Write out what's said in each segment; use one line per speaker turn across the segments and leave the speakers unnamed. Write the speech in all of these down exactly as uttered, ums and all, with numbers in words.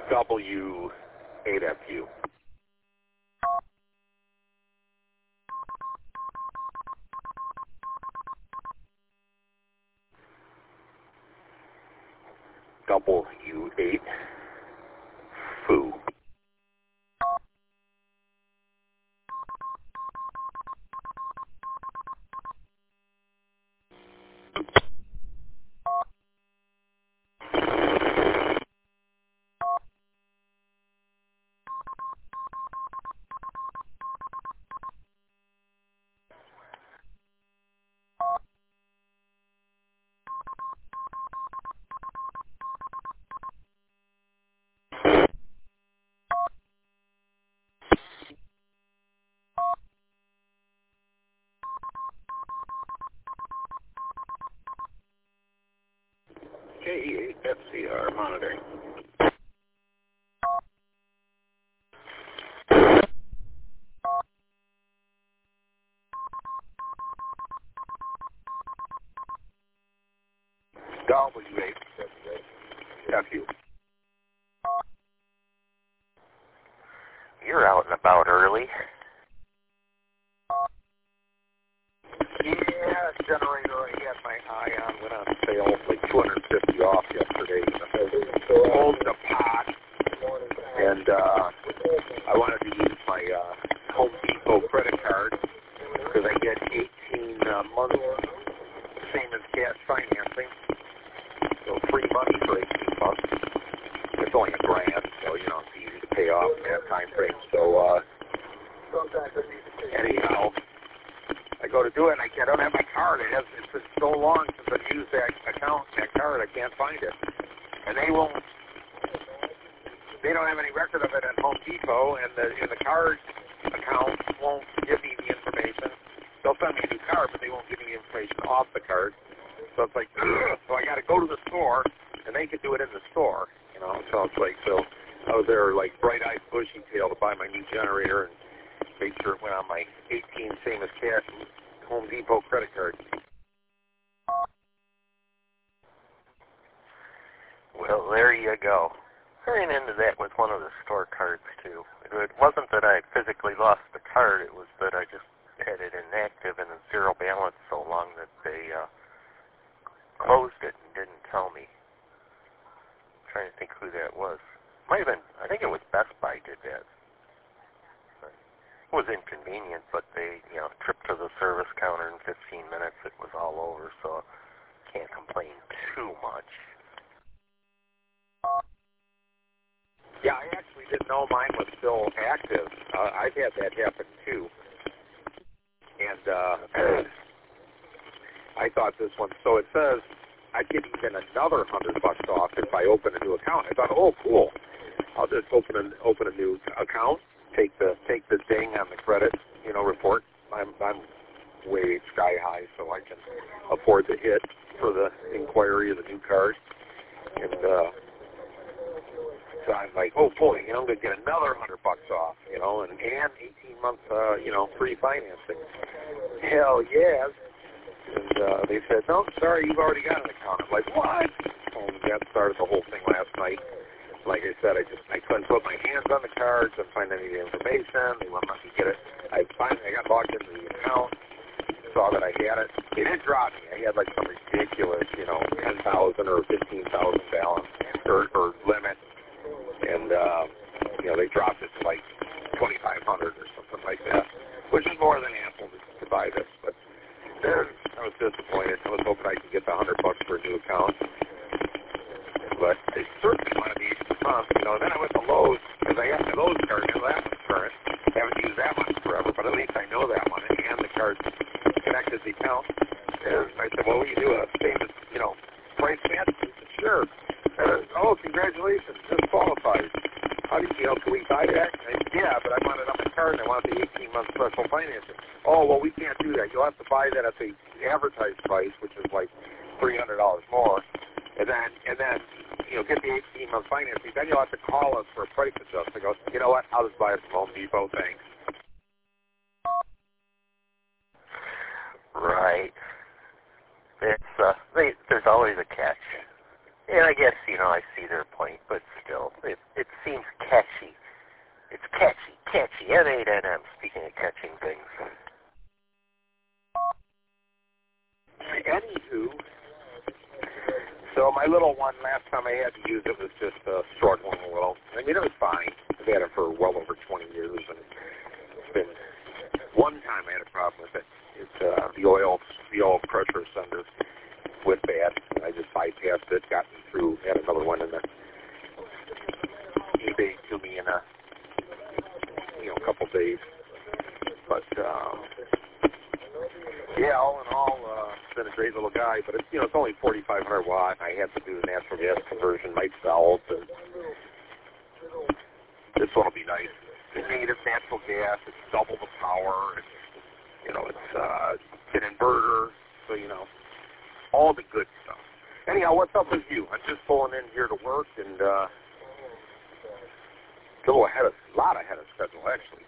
W eight F U. W eight F U. J E eight F C R monitoring. W eight F U.
You're out and about early.
Yeah, generator I had my eye on went on sale like two hundred fifty off yesterday. Hold the pot, and uh, I wanted to use my uh, Home Depot credit card because I get eighteen uh, months same as cash financing, so free money for eighteen months. It's only a grand, so you know it's easy to pay off in that time frame. So uh, anyhow. I go to do it, and I, can't, I don't have my card. It has, it's been so long since I've used that account, that card, I can't find it. And they won't, they don't have any record of it at Home Depot, and the, and the card account won't give me the information. They'll send me a new card, but they won't give me the information off the card. So it's like, ugh. So I got to go to the store, and they can do it in the store, you know. So it's like, so I was there like bright-eyed, bushy-tailed to buy my new generator, and made sure it went on my eighteen same as cash Home Depot credit card.
Well, there you go. I ran into that with one of the store cards, too. It wasn't that I physically lost the card. It was that I just had it inactive and a zero balance so long that they uh, closed it and didn't tell me. I'm trying to think who that was. Might have been, I think it was Best Buy did that. It was inconvenient, but they, you know, trip to the service counter in fifteen minutes, it was all over, so can't complain too much.
Yeah, I actually didn't know mine was still active. Uh, I've had that happen, too. And uh, I thought this one, so it says I get even another hundred bucks off if I open a new account. I thought, oh, cool. I'll just open an, open a new account. Take the take the ding on the credit, you know, report. I'm I'm way sky high, so I can afford the hit for the inquiry of the new card. And uh, so I'm like, oh boy, you know, I'm gonna get another hundred bucks off, you know, and and eighteen months, uh, you know, free financing. Hell yes. And uh, they said, no, sorry, you've already got an account. I'm like, what? And that started the whole thing last night. Like I said, I just I couldn't put my hands on the cards, couldn't find any of the information. They wouldn't let me get it. I finally I got logged into the account, saw that I had it. They didn't drop me. I had like some ridiculous, you know, ten thousand or fifteen thousand balance or, or limit, and uh, you know they dropped it to like twenty five hundred or something like that, which is more than ample to, to buy this. But I was disappointed. I was hoping I could get the hundred bucks for a new account. But they certainly wanted me to month, you know. And then I went to Lowe's because I got the Lowe's card. You know, that one's current. I haven't used that one forever, but at least I know that one. And the card's connected to the account. And I said, well, what do you do? A famous, you know, price match? He said, sure. And, oh, congratulations, this qualifies. How do you, you know, can we buy that? I said, yeah, but I want it on my card and I want the eighteen month special financing. Oh, well, we can't do that. You'll have to buy that at the advertised price, which is like three hundred dollars more. And then, and then, you know, get the eighteen month financing. Then you'll have to call us for a price adjustment. I go, you know what? I'll just buy it from Home Depot. Thanks.
Right. It's uh, they, there's always a catch. And I guess, you know, I see their point, but still, it, it seems catchy. It's catchy, catchy, N eight N M, speaking of catching things.
Anywho, so my little one, last time I had to use it was just uh, struggling a little. I mean, it was fine. I've had it for well over twenty years, and it's been one time I had a problem with it. It's uh, the oil, the oil pressure sender went bad. I just bypassed it, got me through, had another one in the eBay to me in a, you know, a couple days. But, um, yeah, all in all, uh, it's been a great little guy, but it's, you know, it's only forty-five hundred watt. I had to do the natural gas conversion myself, and this one will be nice. It's native natural gas. It's double the power. It's, you know, it's uh, an inverter, so, you know, all the good stuff. Anyhow, what's up with you? I'm just pulling in here to work, and uh, a little ahead of, a lot ahead of schedule, actually.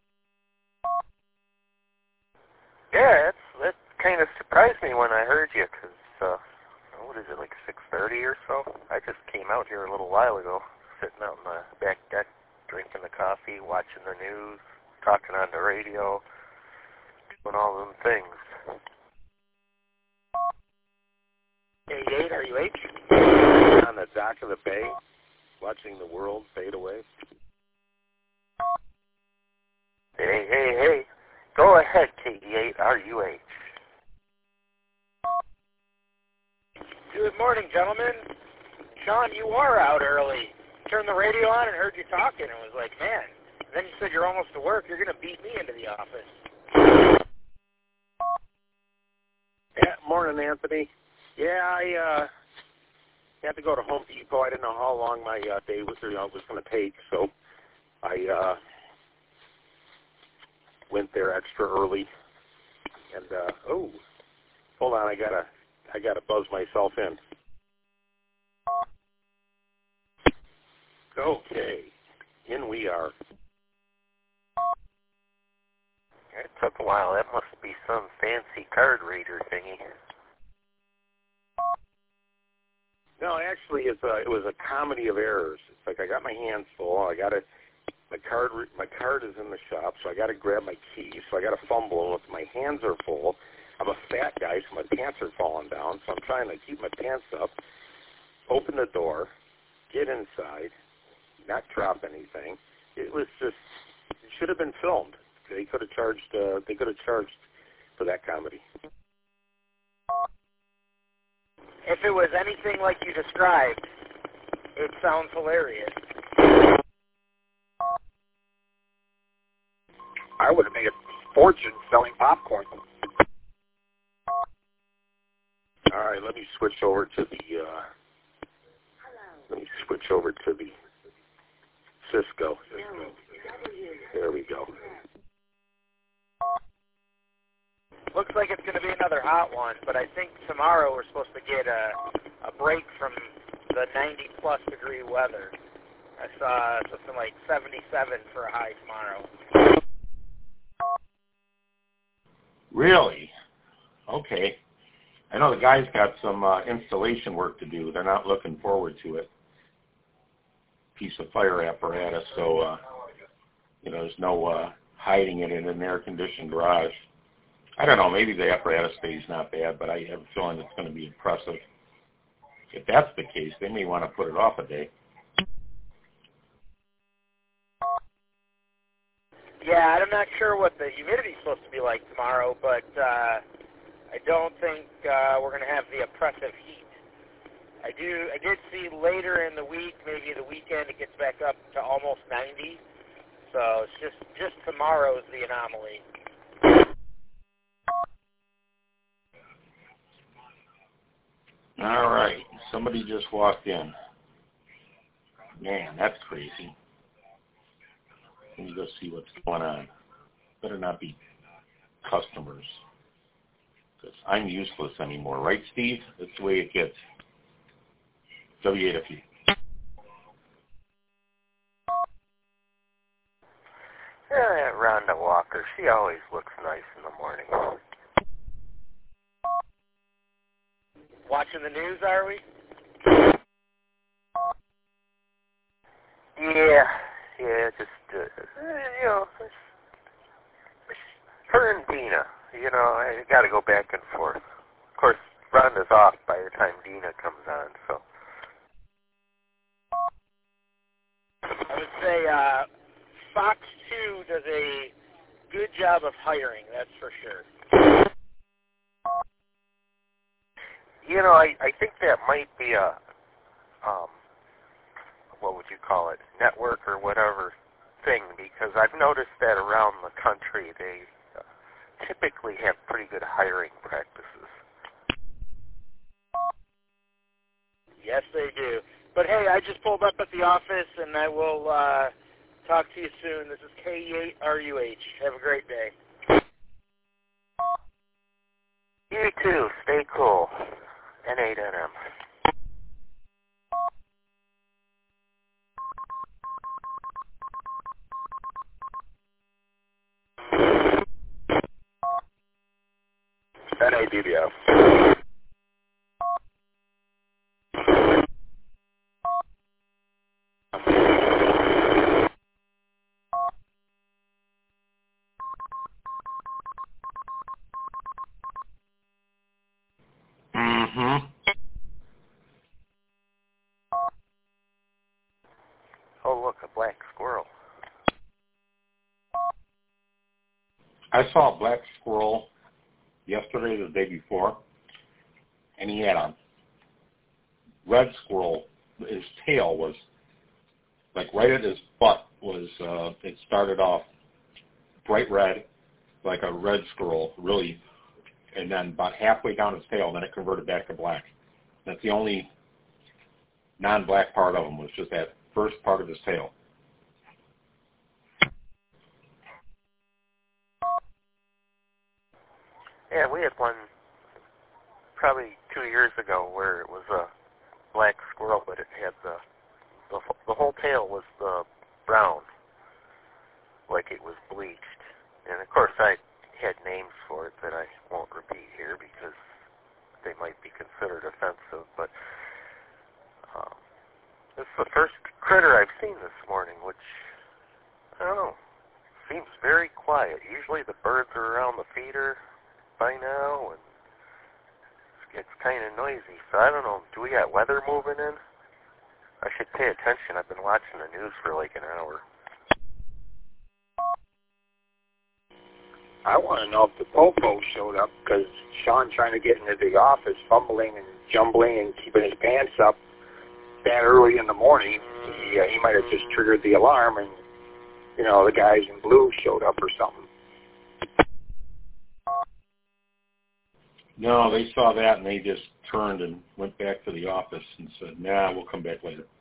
Yeah, it's, that kind of surprised me when I heard you, because, uh, what is it, like six thirty or so? I just came out here a little while ago, sitting out in the back deck, drinking the coffee, watching the news, talking on the radio, doing all them things.
eighty-eight, are you H? On the dock of the bay, watching the world fade away.
Hey, hey, hey. Go ahead, K E eight, R U H.
Good morning, gentlemen. Sean, you are out early. Turned the radio on and heard you talking and was like, man. And then you said you're almost to work. You're going to beat me into the office.
Yeah, morning, Anthony. Yeah, I uh, had to go to Home Depot. I didn't know how long my uh, day was, you know, was going to take, so I uh, went there extra early. And uh, oh, hold on, I gotta, I gotta buzz myself in. Okay, in we are.
It took a while. That must be some fancy card reader thingy.
No, actually, it's a, it was a comedy of errors. It's like I got my hands full. I got to, my card, my card is in the shop, so I got to grab my keys. So I got to fumble, and my hands are full. I'm a fat guy, so my pants are falling down. So I'm trying to keep my pants up, open the door, get inside, not drop anything. It was just, it should have been filmed. They could have charged. Uh, they could have charged for that comedy.
If it was anything like you described, it sounds hilarious.
I would have made a fortune selling popcorn. All right, let me switch over to the. Uh, let me switch over to the Cisco. There we go.
Looks like it's going to be another hot one, but I think tomorrow we're supposed to get a, a break from the ninety plus degree weather. I saw something like seventy-seven for a high tomorrow.
Really? Okay. I know the guys got some uh, installation work to do. They're not looking forward to it. Piece of fire apparatus, so uh, you know, there's no uh, hiding it in an air-conditioned garage. I don't know, maybe the apparatus stays not bad, but I have a feeling it's going to be impressive. If that's the case, they may want to put it off a day.
Yeah, I'm not sure what the humidity's supposed to be like tomorrow, but uh, I don't think uh, we're going to have the oppressive heat. I do. I did see later in the week, maybe the weekend, it gets back up to almost ninety. So it's just just tomorrow's the anomaly.
All right, somebody just walked in. Man, that's crazy. Let me go see what's going on. Better not be customers, because I'm useless anymore, right, Steve? That's the way it gets. W eight F U.
Yeah, that Rhonda Walker, she always looks nice in the morning.
Watching the news, are we?
her and Dina. You know, I got to go back and forth. Of course, Rhonda's off by the time Dina comes on, so.
I would say uh, Fox two does a good job of hiring, that's for sure.
You know, I, I think that might be a, um, what would you call it, network or whatever thing, because I've noticed that around the country they uh, typically have pretty good hiring practices.
Yes, they do. But hey, I just pulled up at the office, and I will uh, talk to you soon. This is K E eight R U H. Have a great day.
You too. Stay cool. N eight N M.
N A D B F.
Mm-hmm.
Oh, look, a black squirrel.
I saw a black squirrel yesterday or the day before, and he had a red squirrel. His tail was, like right at his butt, was, uh, it started off bright red, like a red squirrel, really, and then about halfway down his tail, then it converted back to black. That's the only non-black part of him, was just that first part of his tail.
Yeah, we had one probably two years ago where it was a black squirrel, but it had the the, the whole tail was the brown, like it was bleached. And of course, I had names for it that I won't repeat here because they might be considered offensive. But um, this is the first critter I've seen this morning, which I don't know, seems very quiet. Usually the birds are around the feeder by now, and it's kind of noisy. So I don't know. Do we got weather moving in? I should pay attention. I've been watching the news for like an hour.
I want to know if the popo showed up, because Sean trying to get into the office, fumbling and jumbling and keeping his pants up that early in the morning. He, uh, he might have just triggered the alarm, and, you know, the guys in blue showed up or something.
No, they saw that, and they just turned and went back to the office and said, nah, we'll come back later.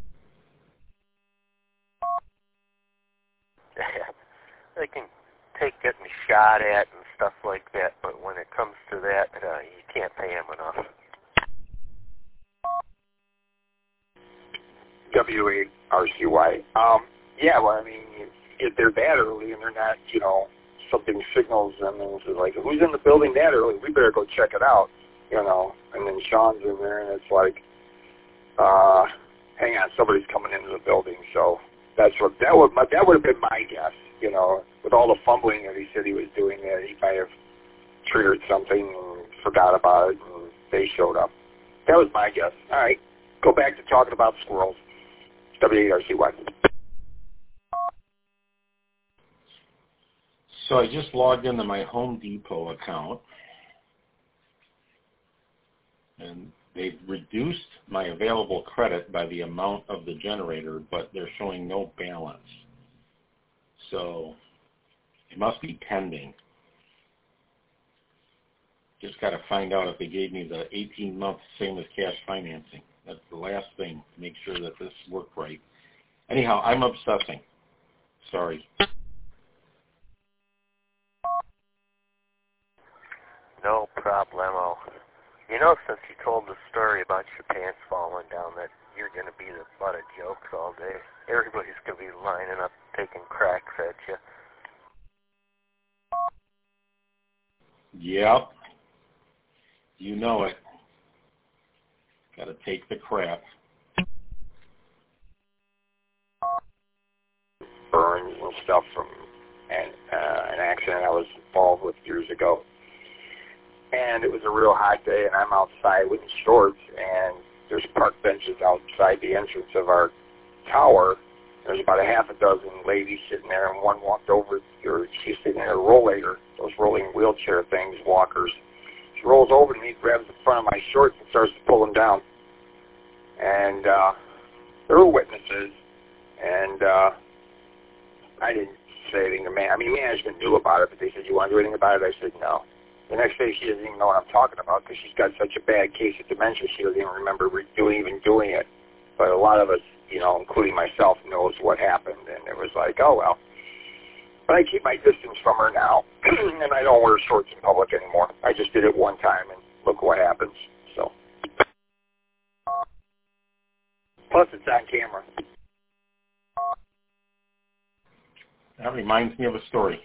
They can take getting shot at and stuff like that, but when it comes to that, uh, you can't pay them enough.
W A R C Y. Um, yeah, well, I mean, if they're that early and they're not, you know, something signals them and it's like, who's in the building that early? We better go check it out, you know. And then Sean's in there, and it's like, uh, hang on, somebody's coming into the building. So that's what that would that would have been my guess, you know, with all the fumbling that he said he was doing there. He might have triggered something and forgot about it, and they showed up. That was my guess. All right, go back to talking about squirrels. W A R C Y.
So I just logged into my Home Depot account, and they've reduced my available credit by the amount of the generator, but they're showing no balance. So it must be pending. Just got to find out if they gave me the eighteen months, same as cash financing. That's the last thing to make sure that this worked right. Anyhow, I'm obsessing. Sorry.
No problemo. You know, since you told the story about your pants falling down, that you're going to be the butt of jokes all day. Everybody's going to be lining up, taking cracks at you.
Yep. You know it. Got to take the crap.
Burns and stuff from and
uh, an accident I was involved with years ago. And it was a real hot day, and I'm outside with shorts, and there's park benches outside the entrance of our tower. There's about a half a dozen ladies sitting there, and one walked over, or she's sitting in a rollator, those rolling wheelchair things, walkers. She rolls over to me, grabs the front of my shorts, and starts to pull them down. And uh, there were witnesses, and uh, I didn't say anything to man. I mean, management knew about it, but they said, "You want to do anything about it?" I said, "No." The next day, she doesn't even know what I'm talking about because she's got such a bad case of dementia, she doesn't even remember re- doing, even doing it. But a lot of us, you know, including myself, knows what happened, and it was like, oh, well. But I keep my distance from her now, and I don't wear shorts in public anymore. I just did it one time, and look what happens. So, plus it's on camera.
That reminds me of a story.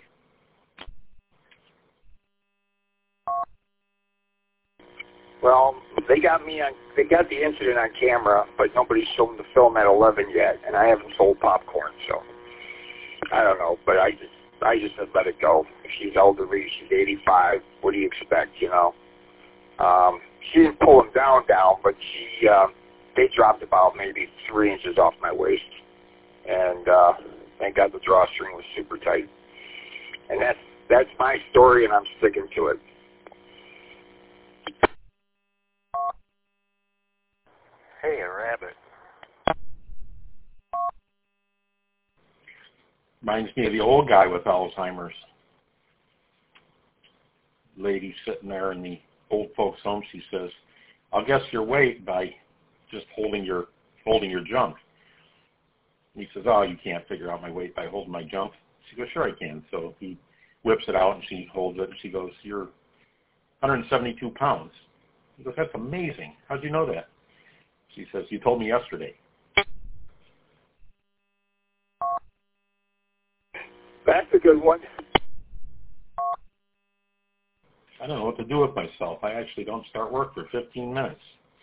Well, they got me on. They got the incident on camera, but nobody's shown the film at eleven yet, and I haven't sold popcorn, so I don't know. But I just, I just said let it go. She's elderly. She's eighty-five. What do you expect, you know? Um, she didn't pull him down, down, but she, uh, they dropped about maybe three inches off my waist, and uh, thank God the drawstring was super tight. And that's that's my story, and I'm sticking to it.
Hey, a rabbit.
Reminds me of the old guy with Alzheimer's. Lady sitting there in the old folks' home, she says, "I'll guess your weight by just holding your holding your junk." And he says, "Oh, you can't figure out my weight by holding my junk." She goes, "Sure I can." So he whips it out, and she holds it, and she goes, "You're one hundred seventy-two pounds." He goes, "That's amazing. How'd you know that?" She says, "You told me yesterday."
That's a good one.
I don't know what to do with myself. I actually don't start work for fifteen minutes.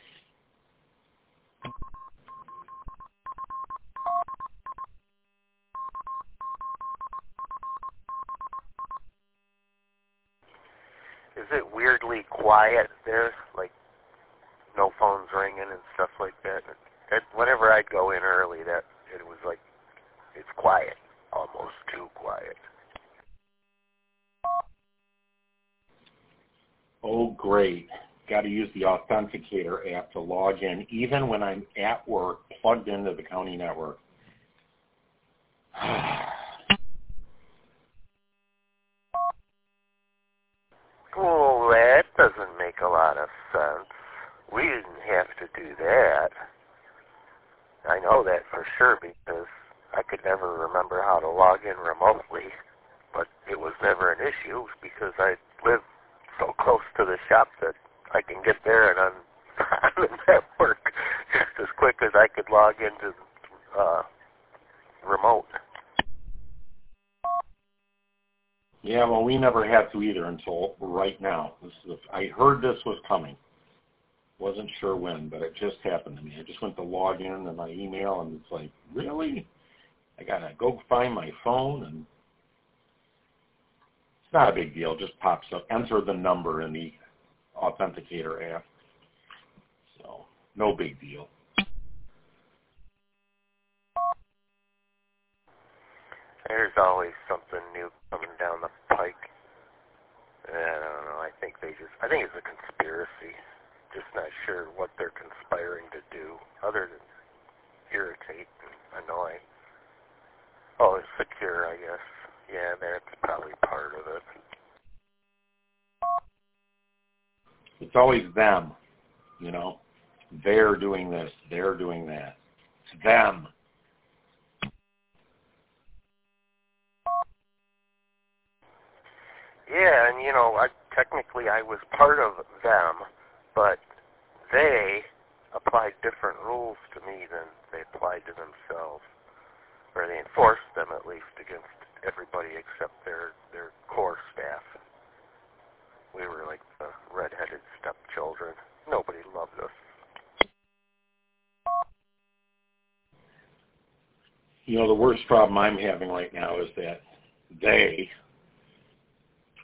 Is it weirdly quiet there? Like, no phones ringing and stuff like that? It, whenever I'd go in early, that it was like, it's quiet. Almost too quiet.
Oh, great. Got to use the Authenticator app to log in, even when I'm at work, plugged into the county network.
Well, that doesn't make a lot of sense. We didn't have to do that. I know that for sure because I could never remember how to log in remotely, but it was never an issue because I live so close to the shop that I can get there and on, on the network just as quick as I could log into uh, remote.
Yeah, well, we never had to either until right now. This is a, I heard this was coming. Wasn't sure when, but it just happened to me. I just went to log in to my email, and it's like, really? I got to go find my phone, and it's not a big deal. It just pops up. Enter the number in the Authenticator app. So, no big deal.
There's always something new coming down the pike. I don't know. I think they just, I think it's a conspiracy. Just not sure what they're conspiring to do other than irritate and annoy. Oh, it's secure, I guess. Yeah, that's probably part of it.
It's always them, you know. They're doing this. They're doing that. It's them.
Yeah, and you know, I, technically I was part of them, but they applied different rules to me than they applied to themselves, or they enforced them at least against everybody except their their core staff. We were like the redheaded stepchildren. Nobody loved us.
You know, the worst problem I'm having right now is that they,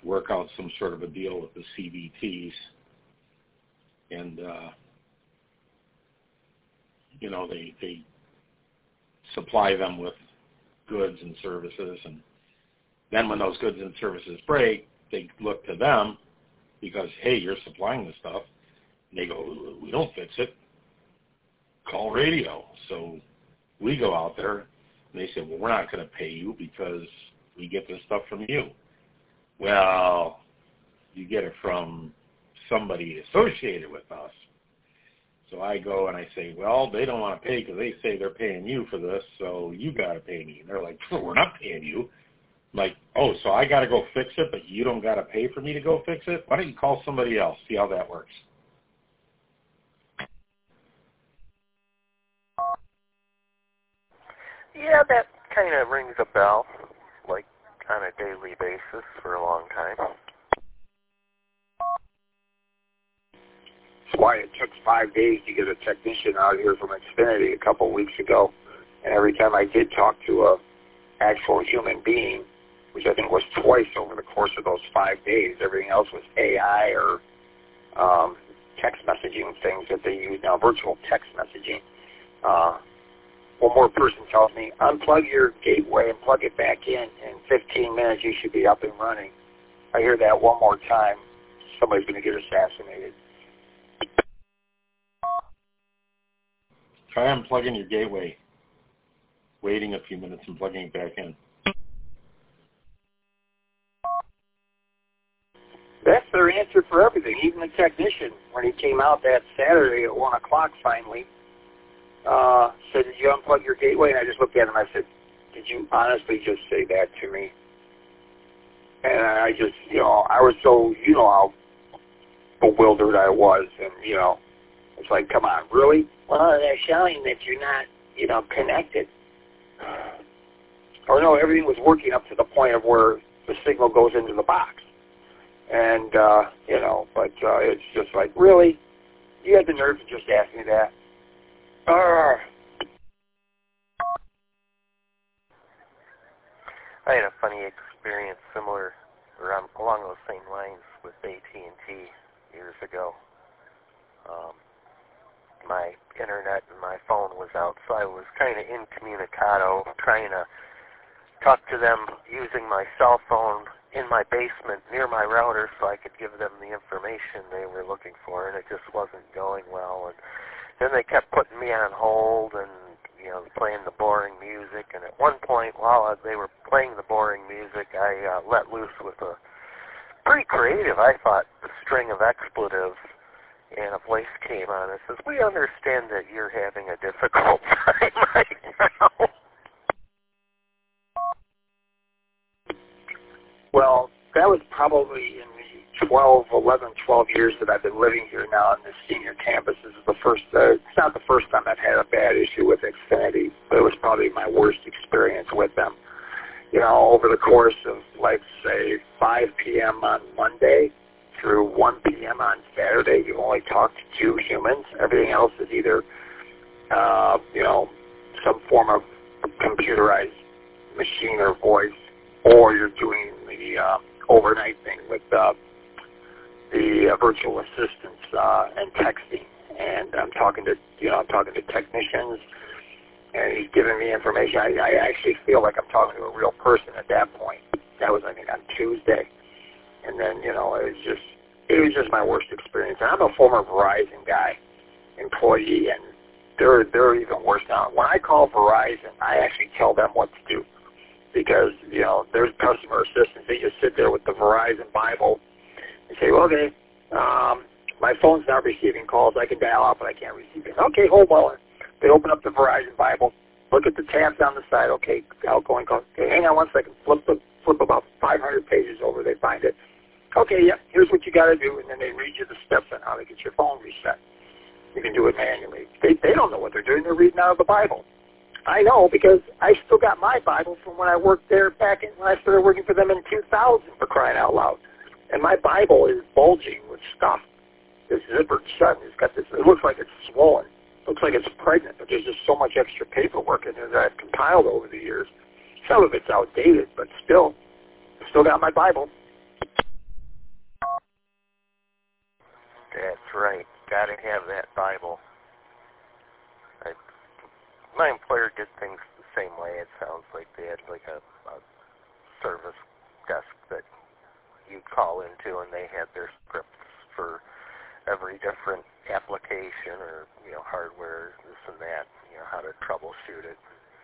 work out some sort of a deal with the C V Ts, and uh, you know they they supply them with goods and services, and then when those goods and services break, they look to them because, hey, you're supplying the stuff. And they go, we don't fix it. Call radio. So we go out there, and they say, well, we're not going to pay you because we get this stuff from you. Well, you get it from somebody associated with us. So I go and I say, well, they don't want to pay because they say they're paying you for this, so you got to pay me. And they're like, well, we're not paying you. I'm like, oh, so I got to go fix it, but you don't got to pay for me to go fix it? Why don't you call somebody else, see how that works?
Yeah, that kind of rings a bell, like on a daily basis for a long time.
That's why it took five days to get a technician out here from Xfinity a couple of weeks ago. And every time I did talk to a actual human being, which I think was twice over the course of those five days, everything else was A I or um, text messaging things that they use now, virtual text messaging. Uh, one more person tells me, unplug your gateway and plug it back in. In fifteen minutes, you should be up and running. I hear that one more time, somebody's going to get assassinated.
Try unplugging your gateway, waiting a few minutes and plugging it back in.
That's their answer for everything. Even the technician, when he came out that Saturday at one o'clock finally, uh, said, did you unplug your gateway? And I just looked at him and I said, did you honestly just say that to me? And I just, you know, I was so, you know how bewildered I was. And, you know, it's like, come on, really? Well, they're showing that you're not, you know, connected. Or no, everything was working up to the point of where the signal goes into the box. And, uh, you know, but uh, it's just like, really? You had the nerve to just ask me that? Uh.
I had a funny experience similar, or um, along those same lines with A T and T years ago. Um, my internet and my phone was out, so I was kind of incommunicado, trying to talk to them using my cell phone in my basement near my router so I could give them the information they were looking for, and it just wasn't going well. And then they kept putting me on hold and, you know, playing the boring music. And at one point, while they were playing the boring music, I uh, let loose with a pretty creative, I thought, string of expletives. And a voice came on and says, we understand that you're having a difficult time right now.
Well, that was probably in the twelve, eleven, twelve years that I've been living here now on this senior campus. This is the first, uh, it's not the first time I've had a bad issue with Xfinity, but it was probably my worst experience with them. You know, over the course of, like, say, five p.m. on Monday through one p.m. on Saturday, you only talk to two humans. Everything else is either, uh, you know, some form of computerized machine or voice, or you're doing the uh, overnight thing with uh, the uh, virtual assistants uh, and texting. And I'm talking to, you know, I'm talking to technicians, and he's giving me information. I, I actually feel like I'm talking to a real person at that point. That was, I think, on Tuesday. And then, you know, it was just, it was just my worst experience. And I'm a former Verizon guy, employee, and they're they're even worse now. When I call Verizon, I actually tell them what to do. Because, you know, there's customer assistants. They just sit there with the Verizon Bible and say, well, okay, um, my phone's not receiving calls. I can dial out, but I can't receive it. Okay, hold on. They open up the Verizon Bible, look at the tabs on the side. Okay, outgoing calls. Okay, hang on one second. Flip, the, flip about five hundred pages over. They find it. Okay, yeah, here's what you got to do. And then they read you the steps on how to get your phone reset. You can do it manually. They, they don't know what they're doing. They're reading out of the Bible. I know because I still got my Bible from when I worked there back in, when I started working for them in two thousand, for crying out loud. And my Bible is bulging with stuff. It's zippered shut. It's got this, it looks like it's swollen. It looks like it's pregnant, but there's just so much extra paperwork in there that I've compiled over the years. Some of it's outdated, but still, still got my Bible.
That's right. Got to have that Bible. I, my employer did things the same way. It sounds like they had like a, a service desk that you'd call into, and they had their scripts for every different application or, you know, hardware, this and that, you know, how to troubleshoot it.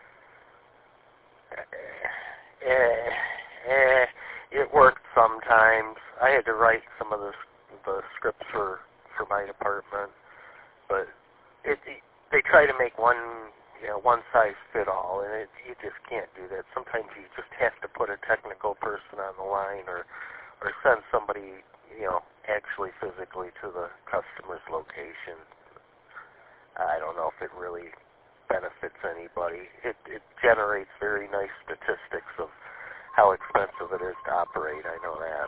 Eh, eh, it worked sometimes. I had to write some of the the scripts for, for my department, but it, it they try to make one, you know, one size fit all, and it, you just can't do that. Sometimes you just have to put a technical person on the line, or or send somebody, you know, actually physically to the customer's location. I don't know if it really benefits anybody. It, it generates very nice statistics of how expensive it is to operate. I know that.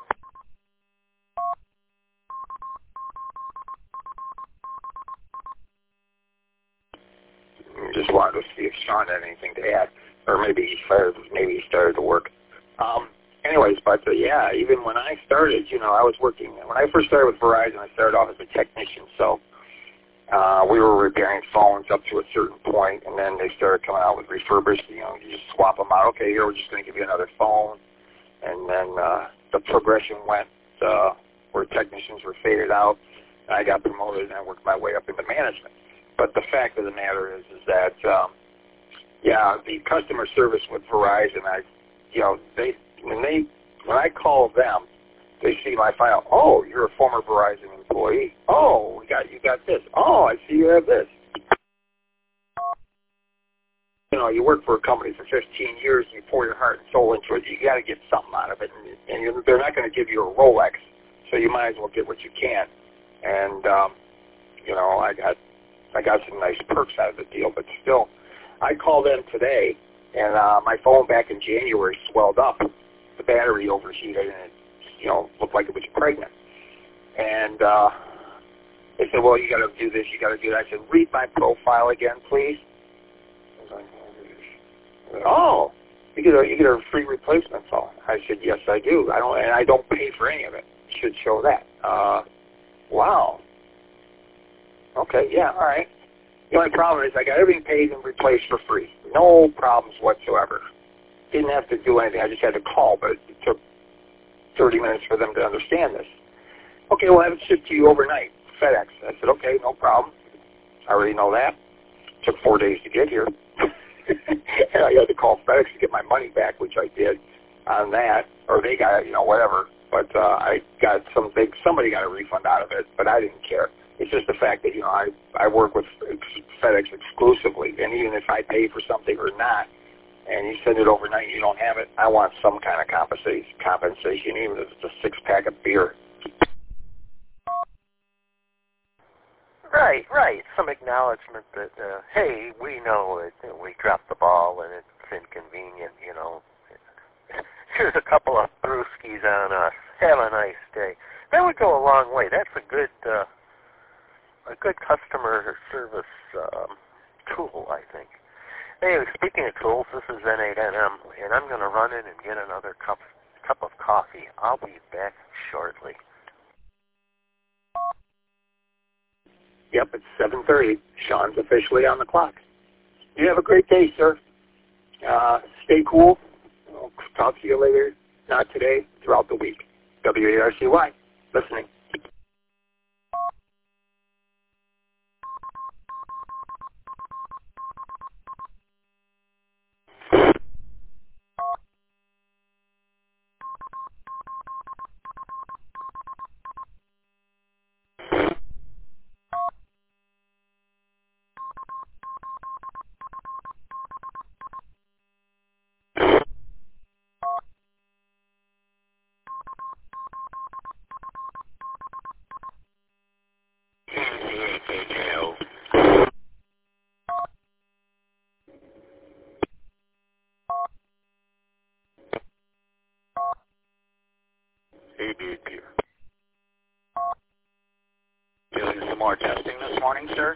Just wanted to see if Sean had anything to add, or maybe he started, maybe he started to work. Um, anyways, but uh, yeah, even when I started, you know, I was working. When I first started with Verizon, I started off as a technician, so uh, we were repairing phones up to a certain point, and then they started coming out with refurbished. You know, you just swap them out. Okay, here we're just going to give you another phone, and then uh, the progression went uh, where technicians were faded out. And I got promoted, and I worked my way up into management. But the fact of the matter is, is that, um, yeah, the customer service with Verizon, I, you know, they when they when I call them, they see my file. Oh, you're a former Verizon employee. Oh, we got you got this. Oh, I see you have this. You know, you work for a company for fifteen years, and you pour your heart and soul into it. You got to get something out of it, and, and you're, they're not going to give you a Rolex, so you might as well get what you can. And um, you know, I got. I got some nice perks out of the deal, but still, I called them today, and uh, my phone back in January swelled up. The battery overheated, and it, you know, looked like it was pregnant. And uh, they said, well, you got to do this, you got to do that. I said, read my profile again, please. I was like, oh, you get a you get a free replacement phone. I said, yes, I do. I don't, and I don't pay for any of it. It should show that. Uh, wow. Okay, yeah, all right. The only problem is I got everything paid and replaced for free. No problems whatsoever. Didn't have to do anything. I just had to call, but it took thirty minutes for them to understand this. Okay, we'll have it shipped to you overnight, FedEx. I said, okay, no problem. I already know that. It took four days to get here. And I had to call FedEx to get my money back, which I did on that, or they got it, you know, whatever. But uh, I got some big, somebody got a refund out of it, but I didn't care. It's just the fact that, you know, I, I work with FedEx exclusively, and even if I pay for something or not, and you send it overnight and you don't have it, I want some kind of compensation, compensation even if it's a six-pack of beer.
Right, right. Some acknowledgement that, uh, hey, we know it, we dropped the ball and it's inconvenient, you know. Here's a couple of brewskis on us. Have a nice day. That would go a long way. That's a good... Uh, a good customer service um, tool, I think. Anyway, speaking of tools, this is N eight N M, and I'm going to run in and get another cup cup of coffee. I'll be back shortly.
Yep, it's seven thirty. Sean's officially on the clock. You have a great day, sir. Uh, stay cool. I'll talk to you later. Not today, throughout the week. W A R C Y, listening.
Hey, Duke here. Doing some more testing this morning, sir?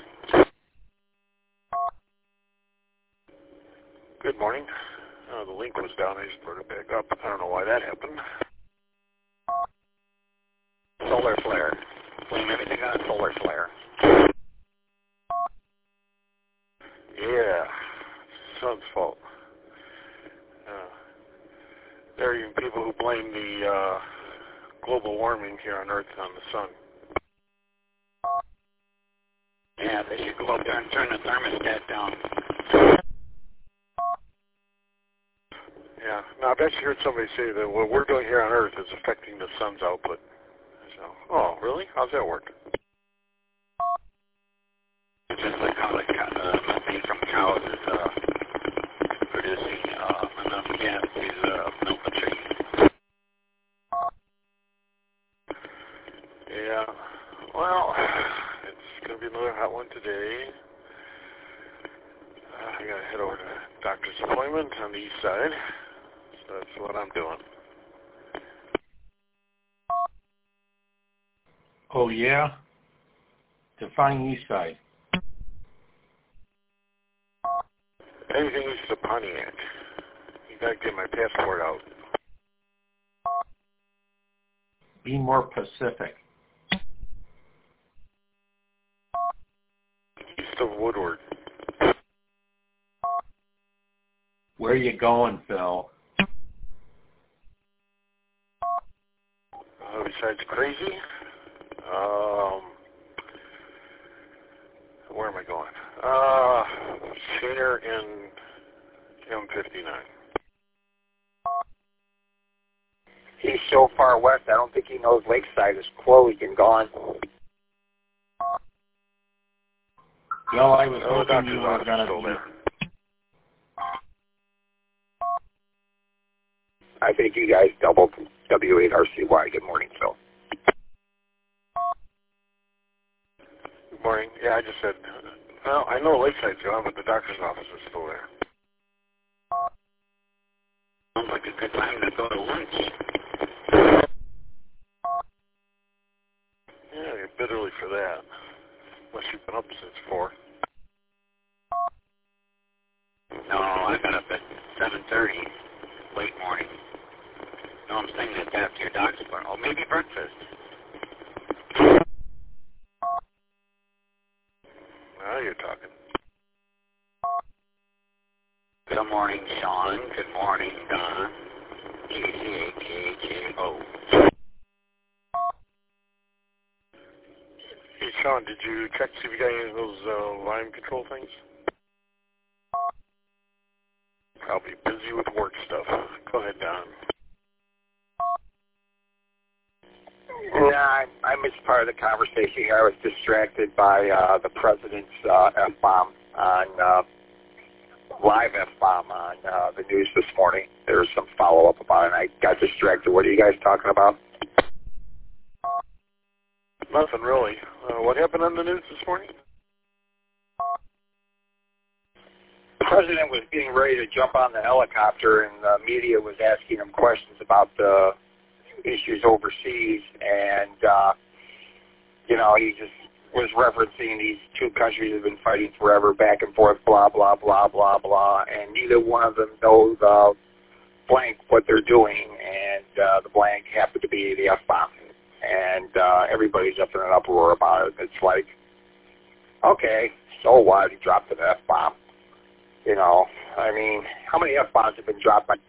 Good morning. Uh, the link was down. I just put it back up. I don't know why that happened. Solar flare. Flame global warming here on Earth on the sun.
Yeah, they should go up there and turn the thermostat down.
Yeah. Now, I've actually heard somebody say that what we're doing here on Earth is affecting the sun's output. So, oh, really? How's that work?
It's just like how the uh, methane from cows is uh, producing uh, enough gas to uh, melt the tree.
Yeah. Well, it's going to be another hot one today. Uh, I got to head over to doctor's appointment on the east side. So that's what I'm doing.
Oh, yeah? Define east side.
Anything east of Pontiac. You got to get my passport out.
Be more Pacific.
East of Woodward.
Where are you going, Phil?
Uh, besides crazy, um, where am I going? Uh, senior in M fifty-nine.
He's so far west, I don't think he knows Lakeside is closed and gone.
Well, I was
Oh, the
hoping you
doctor's
were
office
going
is still
to...
there.
I think you guys doubled W eight R C Y. Good morning, Phil.
Good morning. Yeah, I just said, well, I know Lakeside's gone, but the doctor's office is still there.
Sounds like a good time to go to lunch.
Yeah, you're a bit early for that. Unless you've been up since four.
No, I got up at seven thirty, late morning. No, I'm saying it's after your doctor's appointment. Oh, maybe breakfast.
Now you're talking.
Good morning, Sean. Good morning, Don. G C A K J O.
Hey, Sean, did you check to see if you got any of those uh, volume control things? Probably busy with work stuff. Go ahead, Don.
Nah, I, I missed part of the conversation. I was distracted by uh, the president's uh, F-bomb on, uh, live F-bomb on uh, the news this morning. There was some follow-up about it, and I got distracted. What are you guys talking about?
Nothing really. Uh, what happened on the news this morning?
The president was getting ready to jump on the helicopter, and the media was asking him questions about the issues overseas, and, uh, you know, he just was referencing these two countries have been fighting forever, back and forth, blah, blah, blah, blah, blah, and neither one of them knows uh, blank what they're doing, and uh, the blank happened to be the F-bomb. And uh, everybody's up in an uproar about it. It's like, okay, so what? He dropped an F-bomb. You know, I mean, how many F-bombs have been dropped by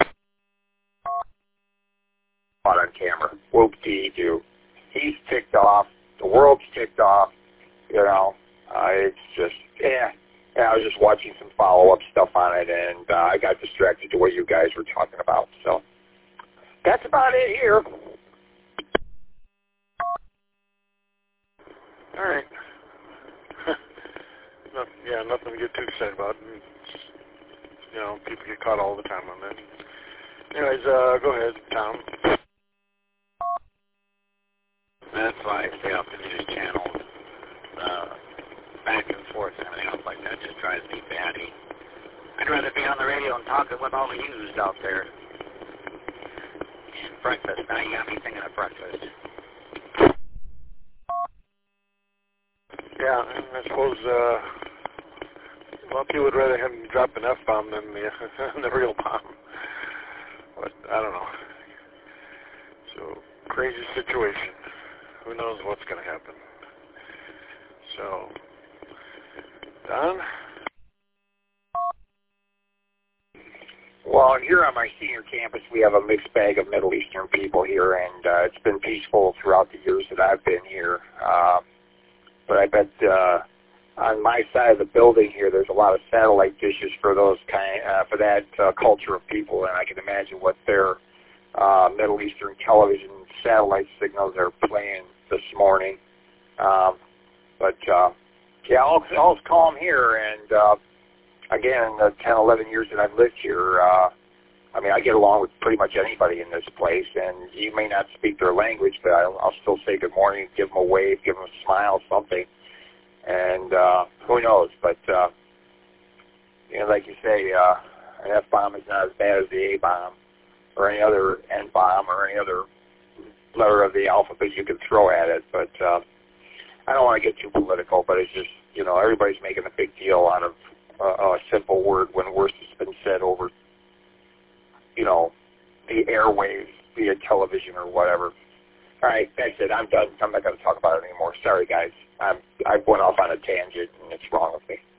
on camera? Whoop-dee-doo. He's ticked off. The world's ticked off. You know, uh, it's just, yeah. yeah. I was just watching some follow-up stuff on it, and uh, I got distracted to what you guys were talking about. So that's about it here.
All right. no, yeah, nothing to get too excited about. It's, you know, people get caught all the time on that. Anyways, uh, go ahead, Tom.
That's why I stay off the news channels, uh, back and forth and everything else like that. Just drives me batty. I'd rather be on the radio and talking with all the news out there. And breakfast. Now you got me thinking of breakfast.
Yeah, I suppose, uh, well, people would rather have him drop an F-bomb than the, the real bomb. But, I don't know. So, crazy situation. Who knows what's going to happen. So, Don?
Well, here on my senior campus, we have a mixed bag of Middle Eastern people here, and uh, it's been peaceful throughout the years that I've been here. Uh, but I bet uh, on my side of the building here, there's a lot of satellite dishes for those kind, uh, for that uh, culture of people, and I can imagine what their uh, Middle Eastern television satellite signals are playing this morning. Um, but uh, yeah, all, all's calm here, and uh, again, in the ten, eleven years that I've lived here, uh, I mean, I get along with pretty much anybody in this place, and you may not speak their language, but I'll, I'll still say good morning, give them a wave, give them a smile, something, and uh, who knows, but, uh, you know, like you say, uh, an F-bomb is not as bad as the A-bomb, or any other N-bomb, or any other letter of the alphabet you can throw at it, but uh, I don't want to get too political, but it's just, you know, everybody's making a big deal out of Uh, a simple word when worse has been said over, you know, the airwaves via television or whatever. All right, that's it. I'm done. I'm not going to talk about it anymore. Sorry, guys. I'm, I went off on a tangent, and it's wrong with me.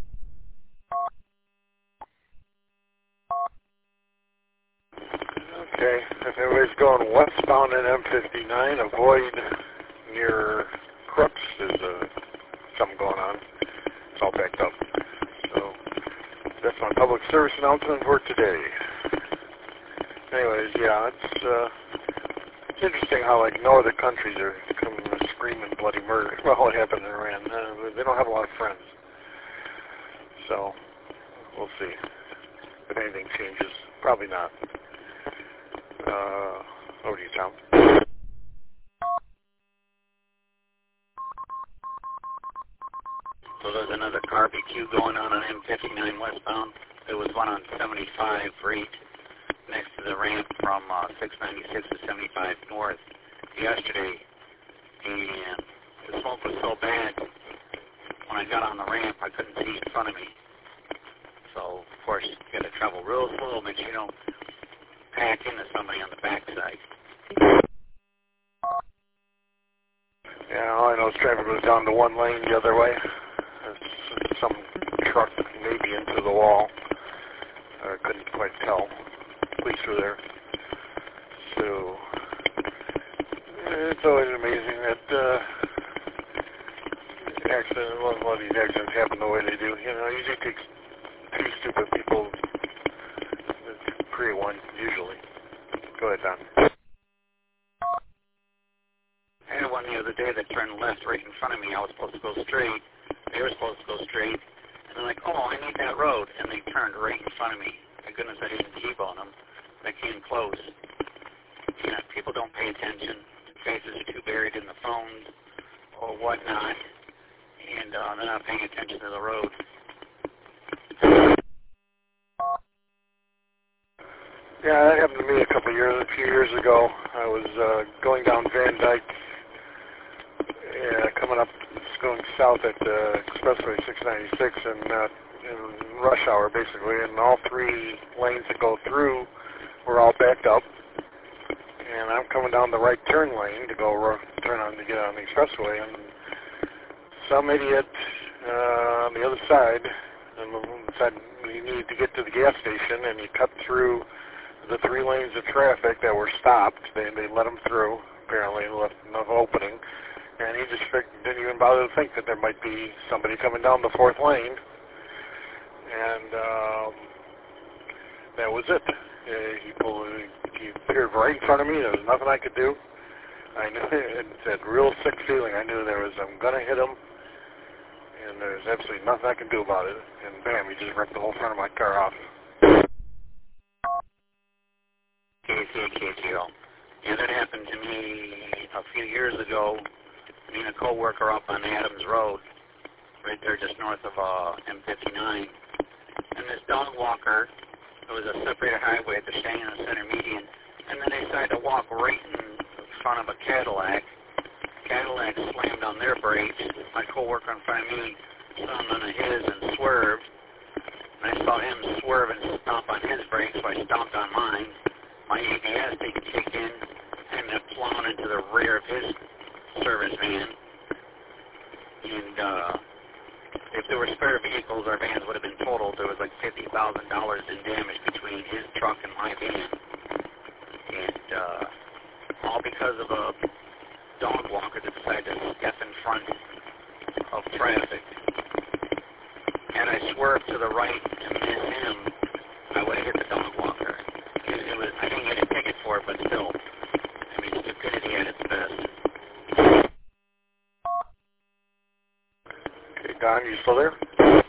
Okay, if everybody's going westbound in M fifty-nine, avoid near Crooks. There's uh, something going on. It's all backed up. So that's my public service announcement for today. Anyways, yeah, it's uh, it's interesting how like no other countries are coming to screaming bloody murder. Well, it happened in Iran. Uh, they don't have a lot of friends. So we'll see if anything changes. Probably not. Uh, over to you, Tom.
So there's another barbecue going on on M fifty-nine westbound. There was one on seventy-five right next to the ramp from uh, six ninety-six to seventy-five north yesterday. And the smoke was so bad, when I got on the ramp, I couldn't see in front of me. So, of course, you got to travel real slow, make sure you don't pack into somebody on the backside.
Yeah, all I know is traffic was down to one lane the other way. There's some truck maybe into the wall. I couldn't quite tell. Police were there. So, it's always amazing that uh, accident, a lot of these accidents happen the way they do. You know, it usually takes two stupid people to create one, usually. Go ahead, Don.
I had one the other day that turned left right in front of me. I was supposed to go straight. They were supposed to go straight. And they're like, oh, I need that road. And they turned right in front of me. Thank goodness I didn't T-bone them. They came close. You know, people don't pay attention. Faces are too buried in the phones or whatnot. And uh, they're not paying attention to the road.
Yeah, that happened to me a couple of years, a few years ago. I was uh, going down Van Dyke, yeah, coming up, going south at uh, Expressway six ninety-six, and uh, in rush hour basically, and all three lanes that go through were all backed up. And I'm coming down the right turn lane to go turn on to get on the expressway, and some idiot uh, on the other side and said you need to get to the gas station, and he cut through the three lanes of traffic that were stopped. They they let him through, apparently, and left enough opening. And he just didn't even bother to think that there might be somebody coming down the fourth lane. And um, that was it. Uh, he, pulled, he appeared right in front of me. There was nothing I could do. I knew it. It's a real sick feeling. I knew there was, I'm going to hit him. And there's absolutely nothing I can do about it. And bam, he just ripped the whole front of my car off.
K C K T O. Yeah, that happened to me a few years ago. Me and a co-worker up on Adams Road, right there just north of uh, M fifty-nine. And this dog walker, it was a separated highway, they're staying in the center median, and then they decided to walk right in front of a Cadillac. Cadillac slammed on their brakes. My co-worker in front of me slammed on his and swerved. And I saw him swerve and stomp on his brakes, so I stomped on mine. My A B S didn't kick in, and it plowed into the rear of his service van. And uh, they if there were spare vehicles, our vans would have been totaled. There was like fifty thousand dollars in damage between his truck and my van. And uh, all because of a dog walker that decided to step in front of traffic. Had I swerved to the right to miss him, I would have hit the dog walker. It, it was, I didn't get a ticket for it, but still, I mean, stupidity at its best.
Okay, Don, you still there?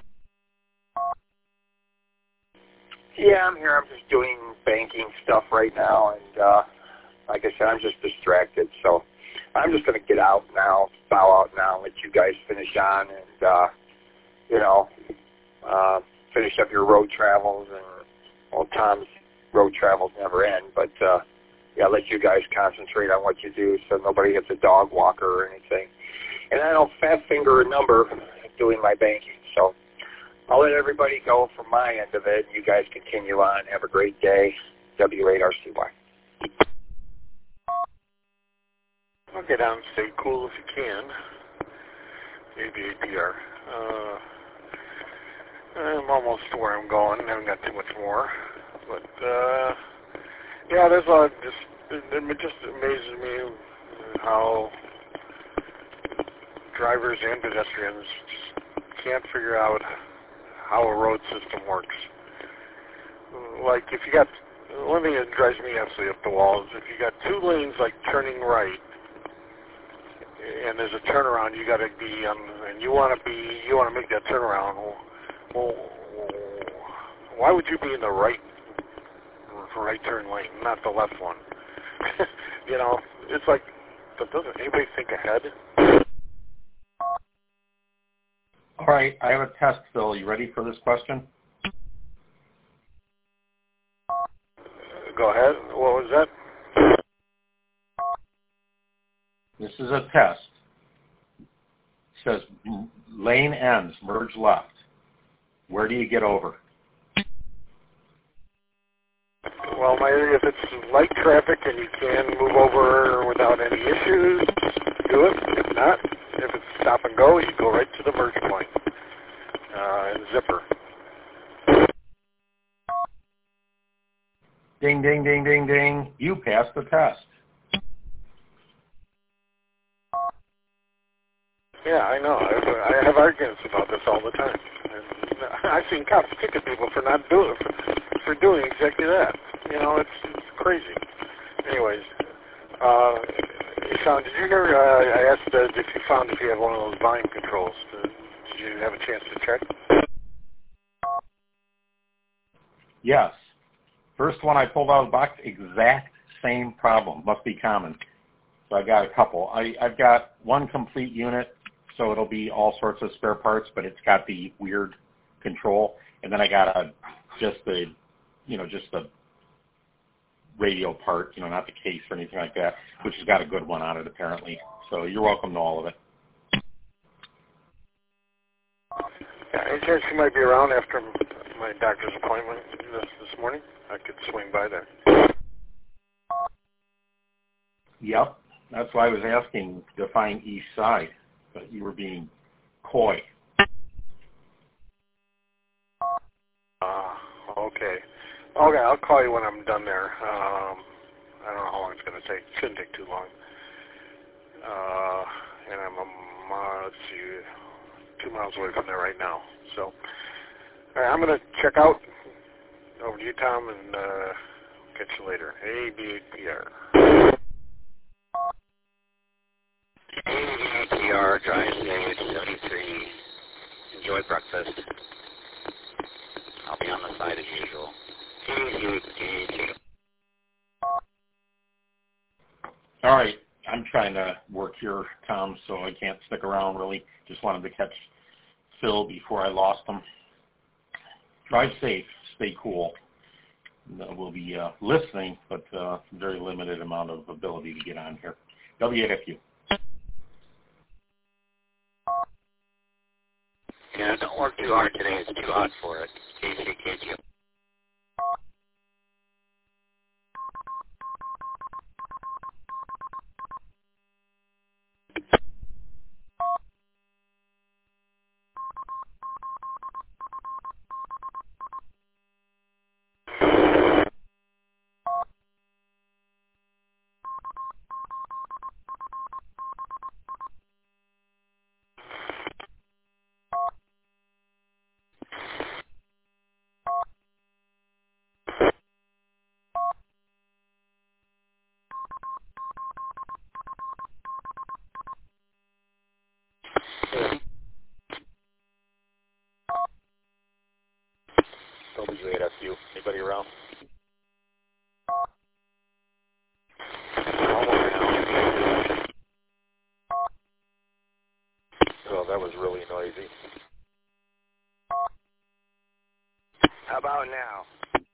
Yeah, I'm here. I'm just doing banking stuff right now, and uh, like I said, I'm just distracted. So I'm just going to get out now, bow out now, and let you guys finish on, and uh, you know, uh, finish up your road travels. And well, Tom's road travels never end, but uh, yeah, let you guys concentrate on what you do, so nobody hits a dog walker or anything. And I don't fat finger a number doing my banking, so I'll let everybody go from my end of it, and you guys continue on. Have a great day. W eight R C Y.
I'll get down and stay cool if you can. A B A P R. Uh, I'm almost to where I'm going. I haven't got too much more. But, uh, yeah, there's a lot of just, it, it just amazes me how drivers and pedestrians just can't figure out how a road system works. Like, if you got, one thing that drives me absolutely up the wall is if you got two lanes, like, turning right, and there's a turnaround, you got to be on, and you want to be, you want to make that turnaround. Well, why would you be in the right, right turn lane, not the left one? You know, it's like, doesn't anybody think ahead?
All right, I have a test, Phil. You ready for this question?
Go ahead. What was that?
This is a test. It says lane ends, merge left. Where do you get over?
Well, my, if it's light traffic and you can move over without any issues, do it. If not, if it's stop and go, you go right to the merge point uh, and zipper.
Ding, ding, ding, ding, ding. You passed the test.
Yeah, I know. I, I have arguments about this all the time. And I've seen cops ticket people for not doing for, for doing exactly that. You know, it's, it's crazy. Anyways, uh, Sean, did you hear? Uh, I asked uh, if you found if you had one of those volume controls. Uh, did you have a chance to check?
Yes. First one I pulled out of the box, exact same problem. Must be common. So I got a couple. I, I've got one complete unit, so it'll be all sorts of spare parts, but it's got the weird control. And then I got a just the, you know, just the radio part, you know, not the case or anything like that, which has got a good one on it apparently. So you're welcome to all of it.
Yeah, any chance you might be around after my doctor's appointment this, this morning? I could swing by there.
Yep. That's why I was asking to find east side, but you were being coy.
Uh, okay. Okay, I'll call you when I'm done there. Um, I don't know how long it's going to take. It shouldn't take too long. Uh, and I'm, um, uh, let's see, two miles away from there right now. So, all right, I'm going to check out. Over to you, Tom, and uh, catch you later. A B A P R.
A B A P R, drive stage seventy-three. Enjoy breakfast. I'll be on the side as usual.
All right. I'm trying to work here, Tom, so I can't stick around really. Just wanted to catch Phil before I lost him. Drive safe. Stay cool. We'll be uh, listening, but uh, very limited amount of ability to get on here. W eight F U.
Yeah, don't work too hard today. It's too hot for it. K C K G.
W eight S U. Anybody around? Oh, that was really noisy.
How about now?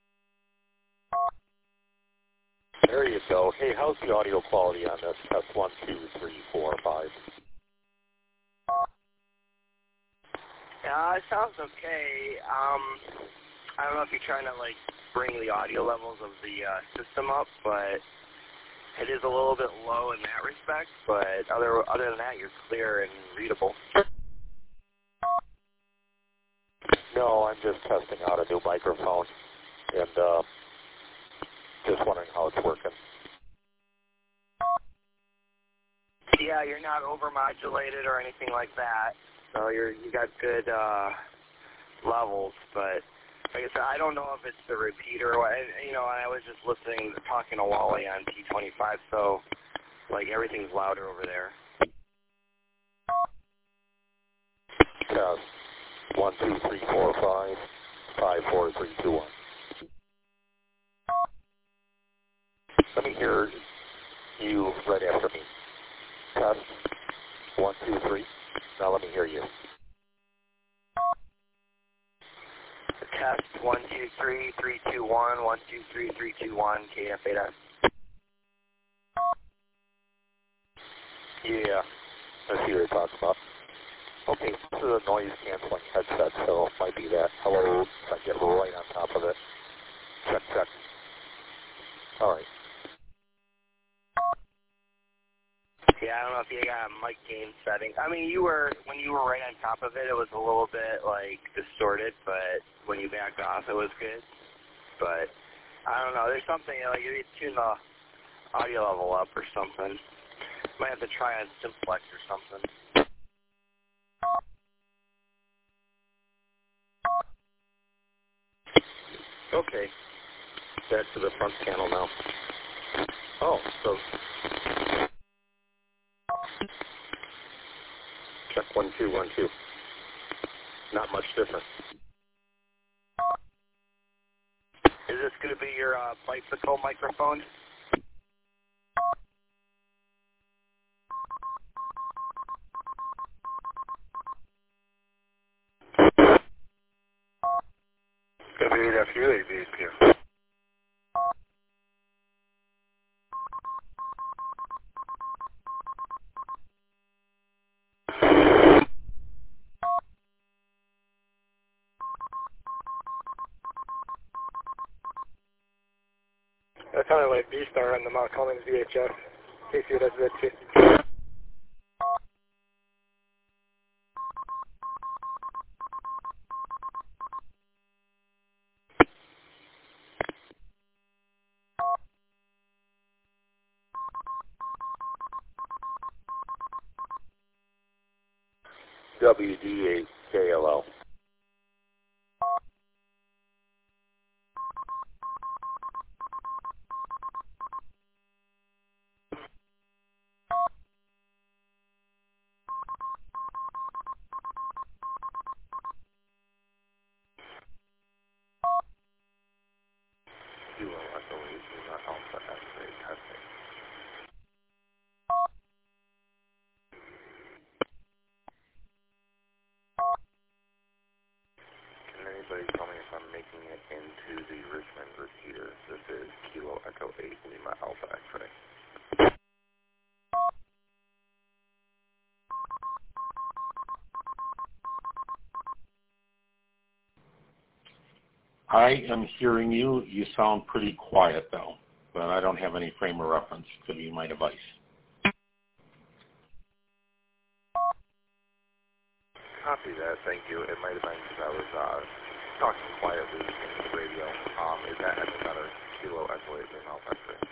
There you go. Hey, how's the audio quality on this? Test one, two, three, four, five.
Yeah, it sounds okay. Um, I don't know if you're trying to like bring the audio levels of the uh, system up, but it is a little bit low in that respect. But other other than that, you're clear and readable.
No, I'm just testing out a new microphone, and uh, just wondering how it's working.
Yeah, you're not overmodulated or anything like that. So you're you got good uh, levels, but like I said, I don't know if it's the repeater. Or what. You know, I was just listening, talking to Wally on T twenty-five, so like everything's louder over there.
Test one, two, three, four, five, five, four, three, two, one. Let me hear you right after me. Test one, two, three. Now let me hear you.
Test one, two, three, three, two, one, one, two, three, three, two, one, K F eight S.
Yeah, I see what you're talking about. Okay, this is a noise canceling headset, so it might be that. Hello, if I get right on top of it. Check, check. All right.
Yeah, I don't know if you got a mic gain setting. I mean, you were, when you were right on top of it, it was a little bit, like, distorted, but when you backed off, it was good. But, I don't know, there's something, like, you need to tune the audio level up or something. Might have to try on Simplex or something.
Okay. Back to the front panel now. Oh, so... Check one, two, one, two. Not much different.
Is this going to be your uh, bicycle microphone?
W eight F U, A B eight P M.
That sounded like B-Star on the Mount Collins V H F. K C S Z T.
W D eight K L L. Anybody tell me if I'm making it into the Richmond repeater? This is Kilo Echo eight Lima Alpha X-ray.
I am hearing you. You sound pretty quiet, though, but I don't have any frame of reference. Could be my device.
Copy that, thank you. It might have been because I was uh, talking quietly in the radio. Um, is that another Kilo Echo eight Lima Alpha X-ray?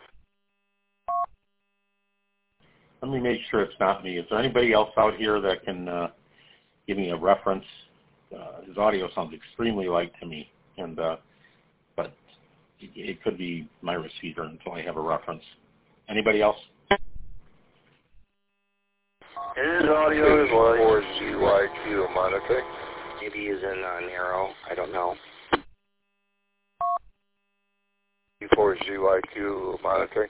Let me make sure it's not me. Is there anybody else out here that can uh, give me a reference? Uh, his audio sounds extremely light to me, and uh, but it, it could be my receiver until I have a reference. Anybody else?
His audio is light.
four G Y Q monitoring.
Maybe he's in uh, narrow. I don't know.
four G Y Q monitoring.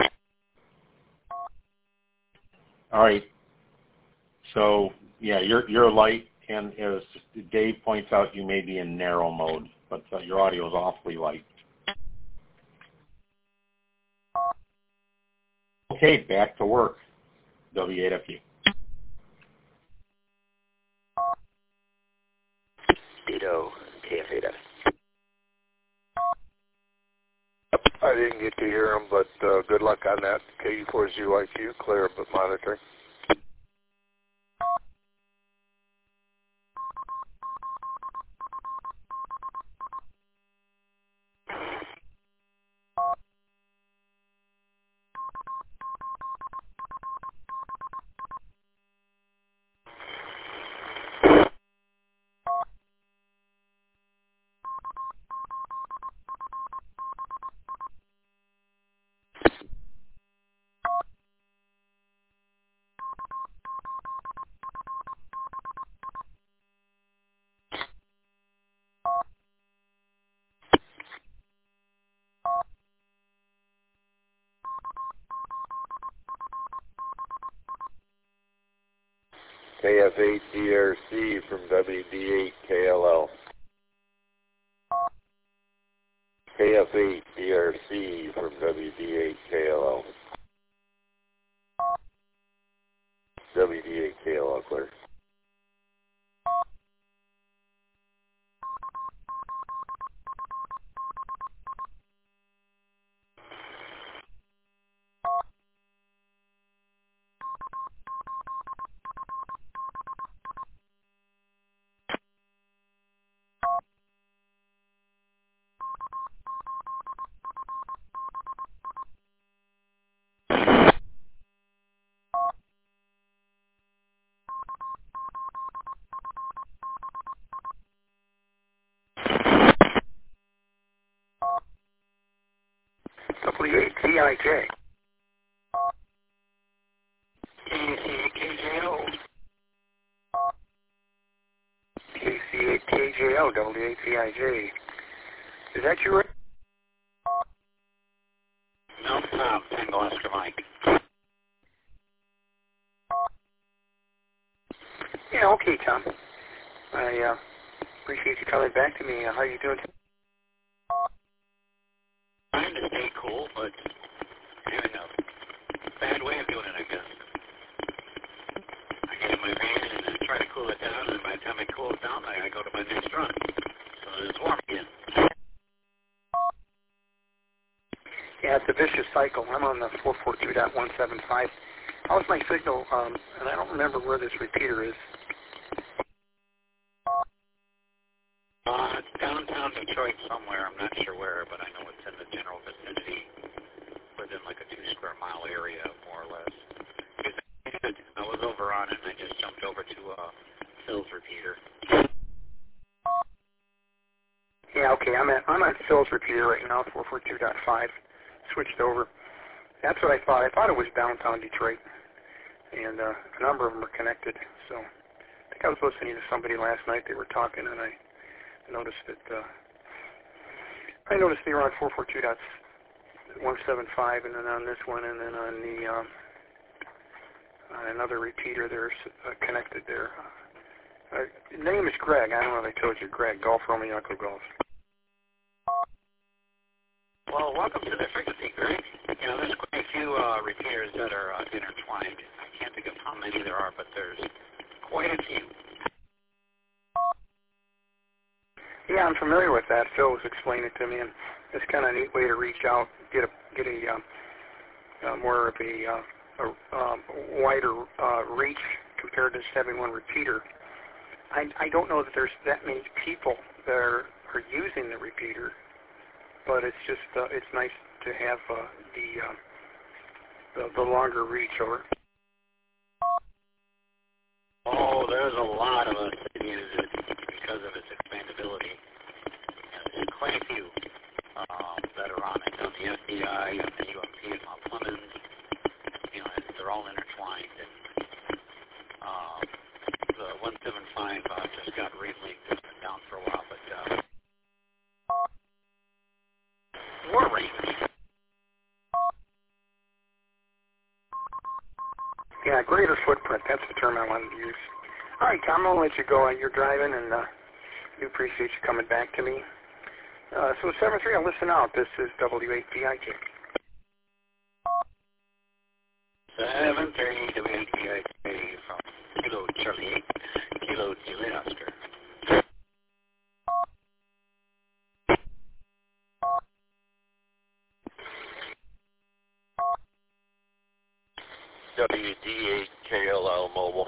All right. So yeah, you're you're light, and as Dave points out, you may be in narrow mode, but uh, your audio is awfully light. Okay, back to work. W eight F U.
Ditto, K F eight S.
I didn't get to hear him, but uh, good luck on that. K four G Y Q, clear but monitoring. K F eight D R C from W D eight K L L. K F eight D R C from W D eight K L L. W D eight K L L clear.
W eight T I J.
K C eight K J O.
K C eight K J O, W eight T I J. Is that you?
No, Tom, Tango Oscar Mike.
Yeah, okay, Tom. I uh, appreciate you coming back to me. Uh, how are you doing?
Trying to stay cool, but having a bad way of doing it, I guess. I get in my van and then try to cool it down, and by the time I cool it down, I, I go to my next run. So it's warm again.
Yeah, it's a vicious cycle. I'm on the four forty-two dot one seventy-five. How's my signal? Um, and I don't remember where this repeater is.
Uh, downtown Detroit somewhere. I'm not sure where, but I know it's in the general vicinity, within like a two square mile area, more or less. I was over on it, and I just jumped over to uh, Phil's repeater.
Yeah, okay. I'm at I'm at Phil's repeater right now, four forty-two dot five. Switched over. That's what I thought. I thought it was downtown Detroit, and uh, a number of them are connected. So I think I was listening to somebody last night. They were talking, and I noticed that uh, I noticed they were on four forty-two dot one seventy-five, and then on this one, and then on the um, on another repeater there's uh, connected there. Uh, the name is Greg. I don't know if I told you, Greg. Golf Romeo Echo Golf.
Well, welcome to the frequency, Greg. You know, there's quite a few uh, repeaters that are uh, intertwined. I can't think of how many there are, but there's quite a few.
Yeah, I'm familiar with that. Phil was explaining it to me, and it's kind of a neat way to reach out, get a get a um, uh, more of a, uh, a um, wider uh, reach compared to just having one repeater. I, I don't know that there's that many people that are, are using the repeater, but it's just uh, it's nice to have uh, the, uh, the the longer reach over.
Oh, there's a lot of us that use it because of its expandability. And there's quite a few um, that are on it. On the F D I, on the U M P, and Mount Clemens, you know, they're all intertwined. And reason we've just been down for a while, but uh, more rain.
Yeah, greater footprint. That's the term I wanted to use. All right, Tom, I'll let you go. You're driving, and uh, we appreciate you coming back to me. Uh, so seven three, I'll listen out. This is W eight P I K.
seven three W eight P I K from Kilo Charlie eight, Kilo Juliet Oscar.
W D eight K L L Mobile.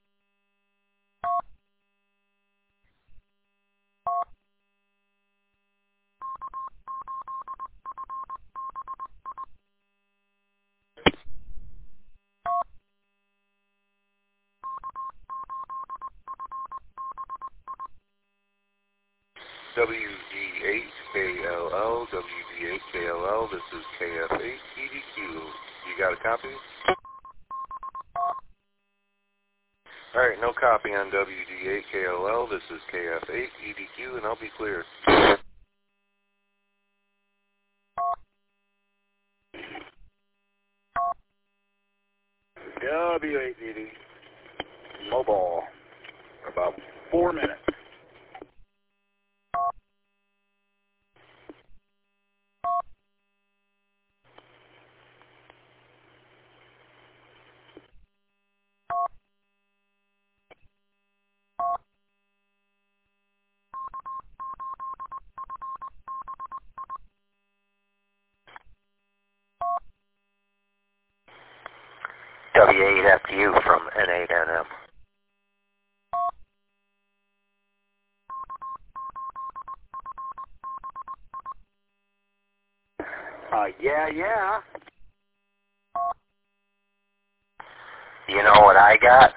W D eight K L L, W D eight K L L, this is K F eight E D Q. You got a copy? Alright, no copy on W D eight K L L, this is K F eight E D Q, and I'll be clear.
W eight E D Mobile. About four minutes.
W eight F U from N eight N M.
Uh, yeah, yeah.
You know what I got?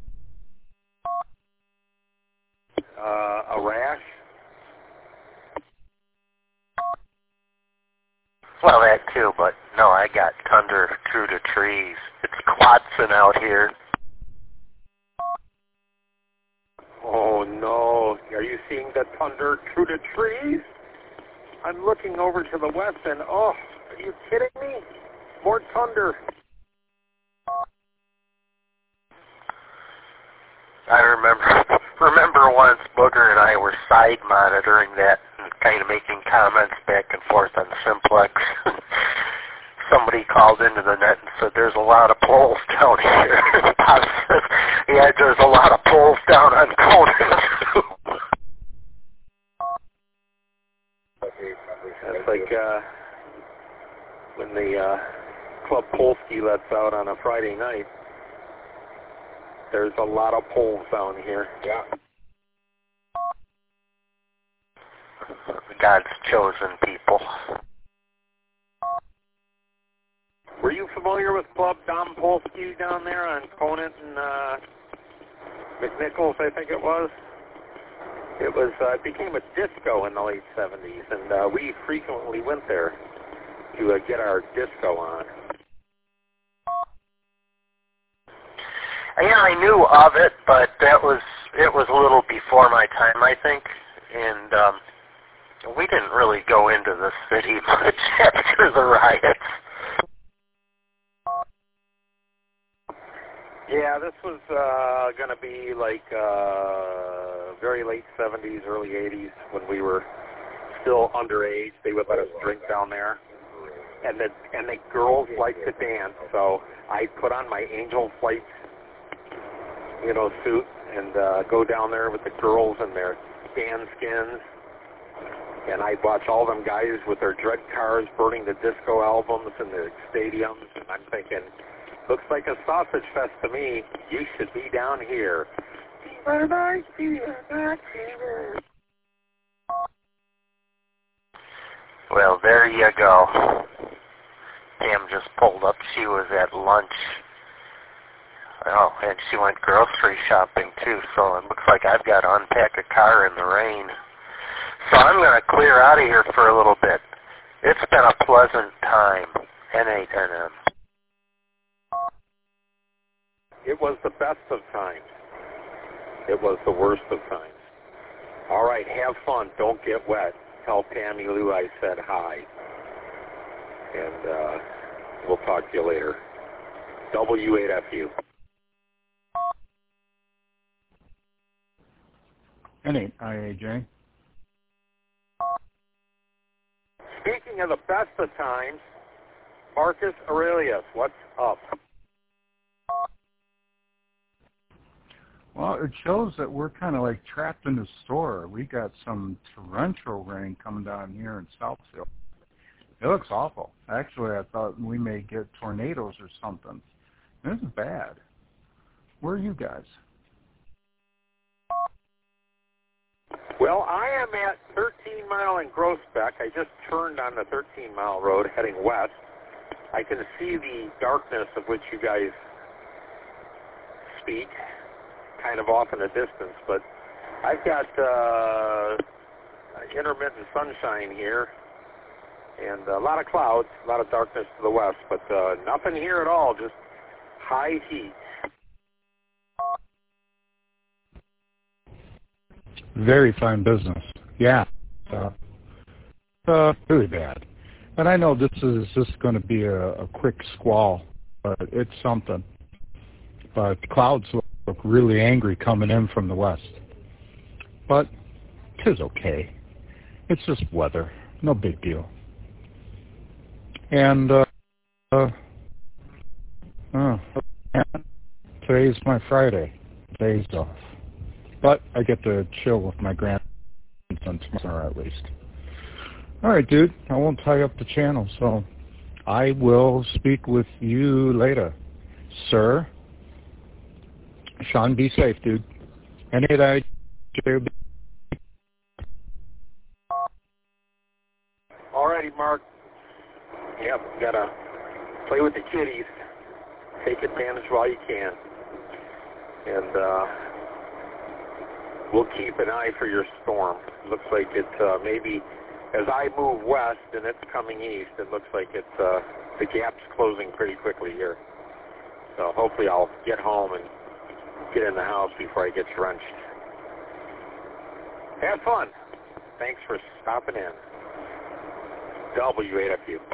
Uh, a rash.
Well, that too, but no, I got thunder through the trees. It's Quadson out here.
Oh, no. Are you seeing the thunder through the trees? I'm looking over to the west and, oh, are you kidding me? More thunder.
I remember remember once Booger and I were side monitoring that and kind of making comments back and forth on Simplex. Somebody called into the net and said, there's a lot of poles down here. Bob said, yeah, there's a lot of poles down on Conan.
That's like uh, when the uh, Club Polsky lets out on a Friday night. There's a lot of poles down here.
Yeah.
God's chosen people.
Were you familiar with Club Dom Polsky down there on Conant and uh, McNichols, I think it was? It was uh, it became a disco in the late seventies, and uh, we frequently went there to uh, get our disco on.
Yeah, I knew of it, but that was it was a little before my time, I think, and um, we didn't really go into the city much after the riots.
Yeah, this was uh, going to be like uh, very late seventies, early eighties when we were still underage. They would let us drink down there, and the and the girls liked to dance. So I put on my Angel Flight, you know, suit and uh, go down there with the girls in their scan skins, and I'd watch all them guys with their dread cars burning the disco albums in the stadiums, and I'm thinking, looks like a sausage fest to me. You should be down here.
Well, there you go. Pam just pulled up. She was at lunch. Oh, and she went grocery shopping too, so it looks like I've got to unpack a car in the rain. So I'm going to clear out of here for a little bit. It's been a pleasant time. N eight N M.
It was the best of times. It was the worst of times. All right, have fun. Don't get wet. Tell Tammy Lou I said hi. And uh, we'll talk to you later. W eight F U.
N eight I A J.
Speaking of the best of times, Marcus Aurelius, what's up?
Well, it shows that we're kind of like trapped in the store. We got some torrential rain coming down here in Southfield. It looks awful. Actually, I thought we may get tornadoes or something. This is bad. Where are you guys?
Well, I am at thirteen mile in Groesbeck. I just turned on the thirteen mile road heading west. I can see the darkness of which you guys speak kind of off in the distance, but I've got uh, intermittent sunshine here and a lot of clouds, a lot of darkness to the west, but uh, nothing here at all, just high heat.
Very fine business. Yeah. Uh, uh, really bad. And I know this is just going to be a, a quick squall, but it's something. But clouds look, look really angry coming in from the west. But tis okay. It's just weather. No big deal. And uh, uh, oh, today's my Friday. Days off. But I get to chill with my grandson tomorrow at least. All right, dude. I won't tie up the channel, so I will speak with you later, sir. Sean, be safe, dude. Any of that?
All righty, Mark. Yep, gotta play with the kiddies. Take advantage while you can. And uh, we'll keep an eye for your storm. Looks like it uh, maybe as I move west and it's coming east, it looks like it's uh, the gap's closing pretty quickly here. So hopefully I'll get home and get in the house before I get drenched. Have fun. Thanks for stopping in. W eight F U.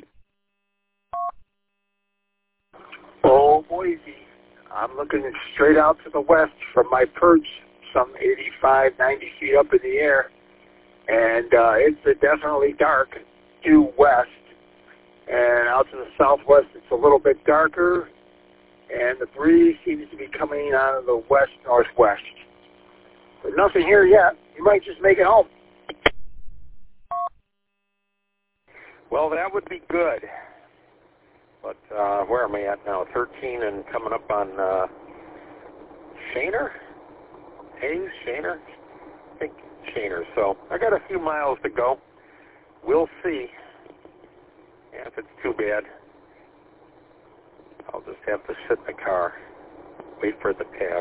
Oh, Boise. I'm looking straight out to the west from my perch, some eighty-five, ninety feet up in the air. And uh, it's uh, definitely dark due west. And out to the southwest, it's a little bit darker. And the breeze seems to be coming out of the west-northwest. But nothing here yet. You might just make it home.
Well, that would be good. But uh, where am I at now? thirteen and coming up on uh, Shaner? Hayes? Shaner? I think Shaner. So I got a few miles to go. We'll see. Yeah, if it's too bad, I'll just have to sit in the car, wait for it to pass.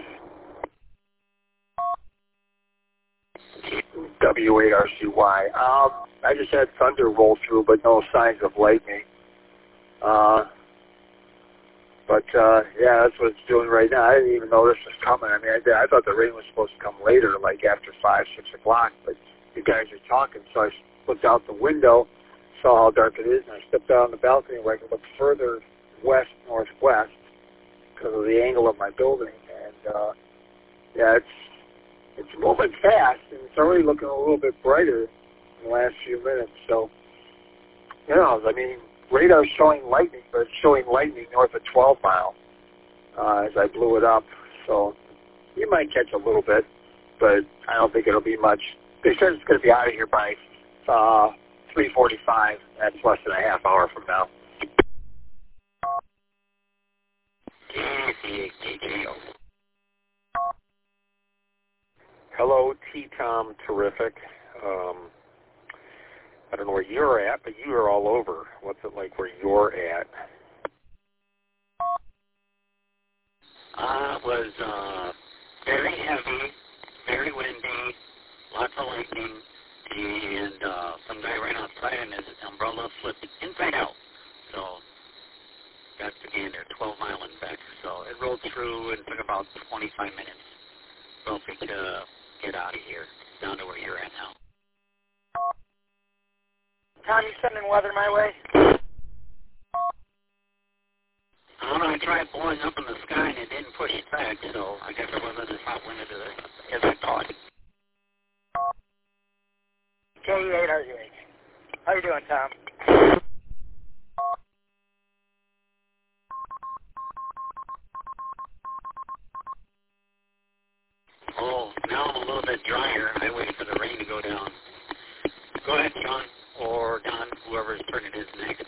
W eight R C Y. Um, I just had thunder roll through, but no signs of lightning. Uh, but, uh, yeah, that's what it's doing right now. I didn't even know this was coming. I mean, I, I thought the rain was supposed to come later, like after five, six o'clock, but you guys are talking, so I looked out the window, saw how dark it is, and I stepped out on the balcony where I could look further west, northwest, because of the angle of my building. And, uh, yeah, it's it's moving fast, and it's already looking a little bit brighter in the last few minutes. So, you know, I mean, radar's showing lightning, but it's showing lightning north of twelve mile uh, as I blew it up. So you might catch a little bit, but I don't think it'll be much. They said it's going to be out of here by uh, three forty-five. That's less than a half hour from now.
Hello, T-Tom, terrific. Um, I don't know where you're at, but you are all over. What's it like where you're at?
Uh, it was uh, very heavy, very windy, lots of lightning, and uh, some guy ran outside and his umbrella flipped inside out. So got to gander, twelve mile and back. So it rolled through and took about twenty-five minutes roughly to get out of here. down to where you're at now.
Tom, you sending weather my way?
I don't know, I tried blowing up in the sky and it didn't push it back, so I guess it wasn't as hot wind as I thought.
K E eight R U H. How you doing, Tom?
Oh, now I'm a little bit drier. I waited for the rain to go down. Go ahead, Sean, or Don, whoever's turn it is next.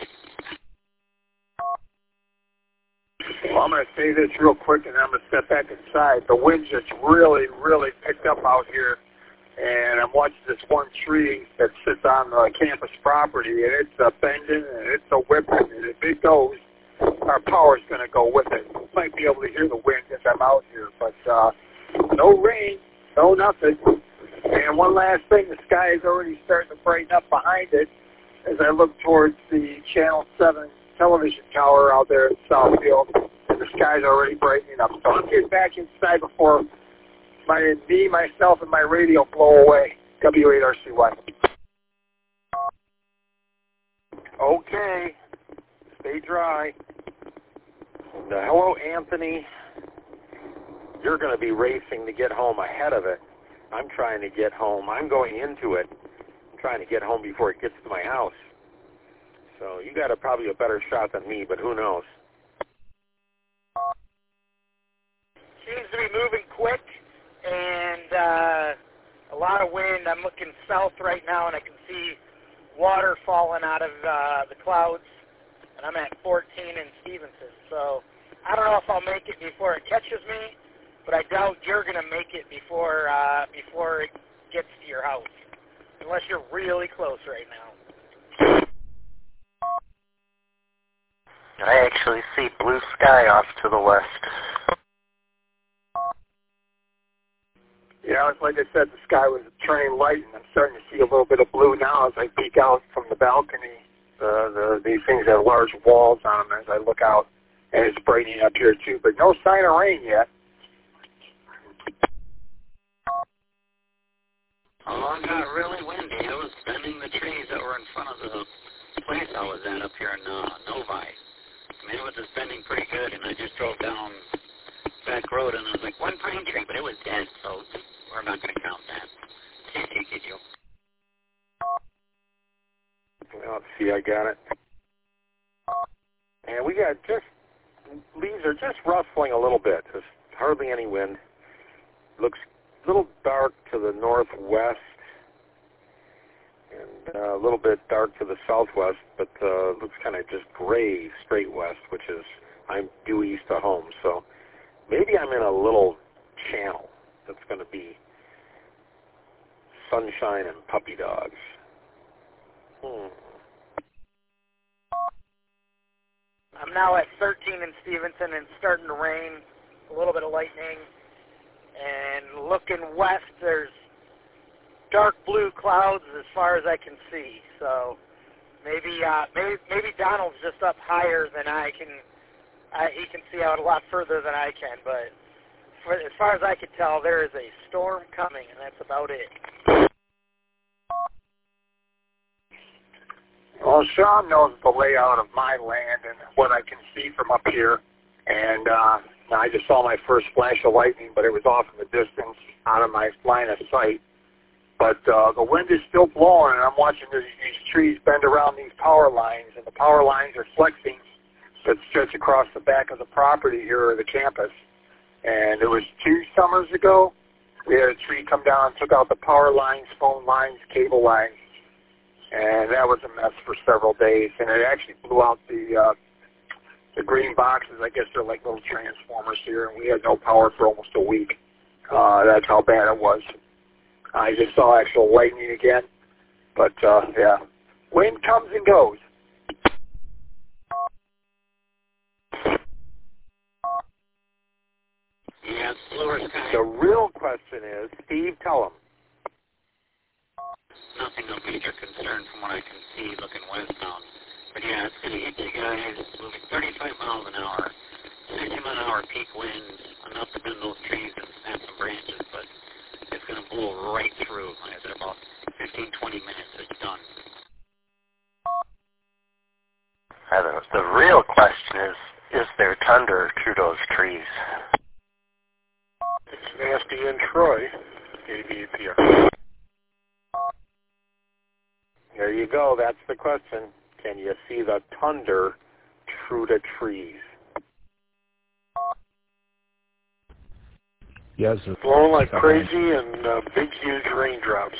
Well, I'm going to say this real quick, and I'm going to step back inside. The wind just really, really picked up out here, and I'm watching this one tree that sits on the campus property, and it's a bending, and it's a whipping, and if it goes, our power's going to go with it. You might be able to hear the wind as I'm out here, but uh, no rain, no nothing. And one last thing, the sky is already starting to brighten up behind it as I look towards the Channel seven television tower out there in Southfield, and the sky's already brightening up. So I'm getting back inside before my me, myself, and my radio blow away. W eight R C Y.
Okay. Stay dry. And, uh, hello, Anthony. You're going to be racing to get home ahead of it. I'm trying to get home. I'm going into it. I'm trying to get home before it gets to my house. So you got a, probably a better shot than me, but who knows?
Seems to be moving quick, and uh, a lot of wind. I'm looking south right now, and I can see water falling out of uh, the clouds, and I'm at fourteen in Stevenson. So I don't know if I'll make it before it catches me, but I doubt you're going to make it before uh, before it gets to your house, unless you're really close right now.
I actually see blue sky off to the west.
Yeah, it's like I said, the sky was turning light, and I'm starting to see a little bit of blue now as I peek out from the balcony. The, the, these things have large walls on them as I look out, and it's brightening up here too, but no sign of rain yet.
Oh, it got really windy. It was bending the trees that were in front of the place I was at up here in uh, Novi. I mean, it was just bending pretty good, and I just drove down back road, and there was like one pine tree, but it was dead, so we're not going to count that. Can't take it, you.
Let's see, I got it. And we got just, leaves are just rustling a little bit. There's hardly any wind. Looks a little dark to the northwest and uh, a little bit dark to the southwest, but uh, looks kind of just gray straight west, which is, I'm due east of home, so maybe I'm in a little channel that's going to be sunshine and puppy dogs. Hmm.
I'm now at thirteen in Stevenson, and it's starting to rain, a little bit of lightning. And looking west, there's dark blue clouds as far as I can see. So maybe uh, maybe maybe Donald's just up higher than I can. I, he can see out a lot further than I can. But for, as far as I can tell, there is a storm coming, and that's about it.
Well, Sean knows the layout of my land and what I can see from up here. And uh, I just saw my first flash of lightning, but it was off in the distance, out of my line of sight. But uh, the wind is still blowing, and I'm watching these, these trees bend around these power lines, and the power lines are flexing that stretch across the back of the property here or the campus. And it was two summers ago, we had a tree come down and took out the power lines, phone lines, cable lines. And that was a mess for several days, and it actually blew out the uh, the green boxes. I guess they're like little transformers here, and we had no power for almost a week. Uh, that's how bad it was. I just saw actual lightning again, but uh, yeah, wind comes and goes.
Yeah, it's bluer sky.
The real question is, Steve, tell him.
Nothing of major concern from what I can see looking westbound. But yeah, it's going to hit you guys moving thirty-five miles an hour, sixty mile an hour peak winds, enough to bend those trees and snap some branches, but it's going to blow right through through. After about fifteen, twenty minutes, it's done.
Uh, the, the real question is, is there thunder through those trees?
It's nasty in Troy, A B P R.
There you go. That's the question. Can you see the thunder through the trees?
Yes.
It's blowing like crazy and uh, big, huge raindrops.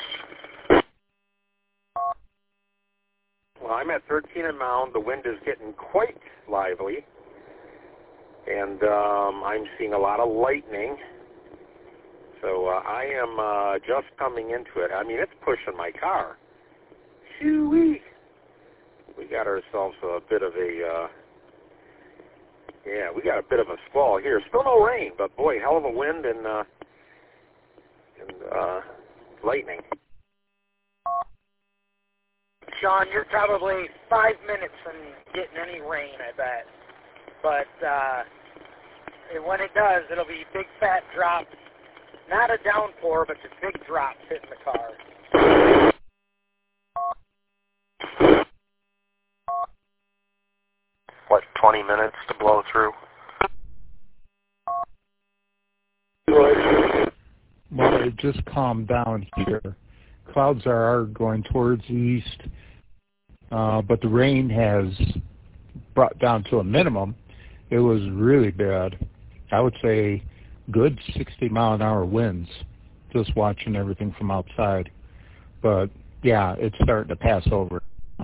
Well, I'm at thirteen and Mound. The wind is getting quite lively, and um, I'm seeing a lot of lightning. So uh, I am uh, just coming into it. I mean, it's pushing my car. Shoo-wee. We got ourselves a bit of a, uh, yeah, we got a bit of a squall here. Still no rain, but boy, hell of a wind and, uh, and uh, lightning.
Sean, you're probably five minutes from getting any rain, I bet. But uh, when it does, it'll be big fat drops. Not a downpour, but just big drops hitting the car.
What, twenty minutes to blow through?
Well, it just calmed down here. Clouds are going towards the east, uh, but the rain has brought down to a minimum. It was really bad. I would say good sixty mile an hour winds, just watching everything from outside. But, yeah, it's starting to pass over.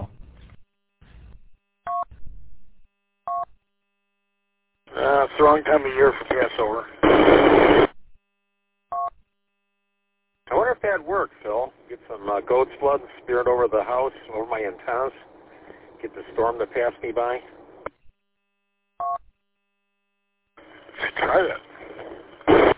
Uh, it's the wrong time of year for Passover.
I wonder if that works, Phil. Get some uh, goat's blood and spear it over the house, over my antennas. Get the storm to pass me by.
Try that.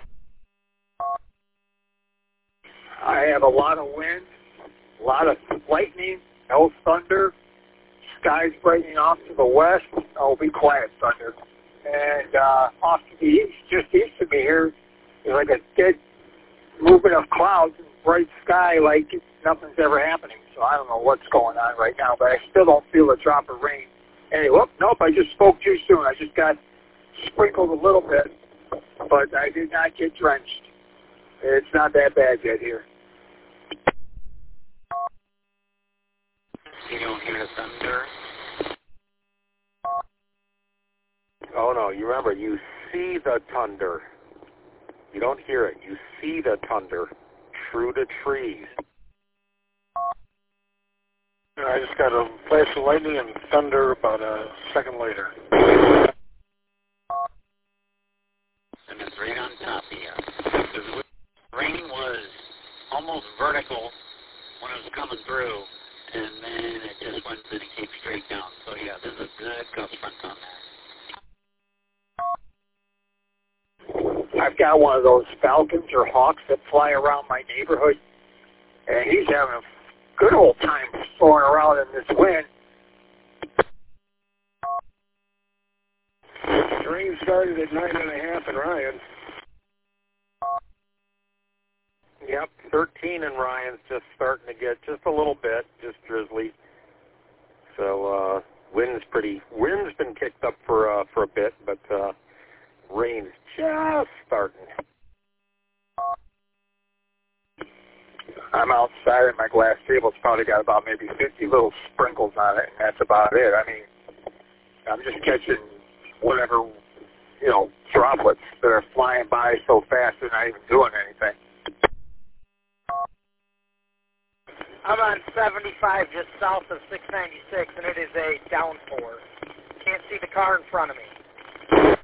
I have a lot of wind, a lot of lightning, no thunder. Skies brightening off to the west. Oh, be quiet, thunder. And uh, off to the east, just east of me here, there's like a dead movement of clouds and bright sky like nothing's ever happening. So I don't know what's going on right now, but I still don't feel a drop of rain. Anyway, whoop, nope, I just spoke too soon. I just got sprinkled a little bit, but I did not get drenched. It's not that bad yet here.
You don't hear the thunder?
Oh, no, you remember, you see the thunder. You don't hear it. You see the thunder through the trees.
I just got a flash of lightning and thunder about a second later.
And it's right on top of you. The rain was almost vertical when it was coming through, and then it just went and it came straight down. So, yeah, there's a good gust front on that.
I've got one of those falcons or hawks that fly around my neighborhood, and he's having a good old time soaring around in this wind.
The rain started at nine and a half in Ryan.
Yep, thirteen in Ryan's just starting to get just a little bit, just drizzly. So uh, wind's pretty. Wind's been kicked up for uh, for a bit, but uh, rain's just starting.
I'm outside and my glass table's probably got about maybe fifty little sprinkles on it, and that's about it. I mean, I'm just catching whatever, you know, droplets that are flying by so fast they're not even doing anything.
I'm on seventy-five just south of six ninety-six, and it is a downpour. Can't see the car in front of me.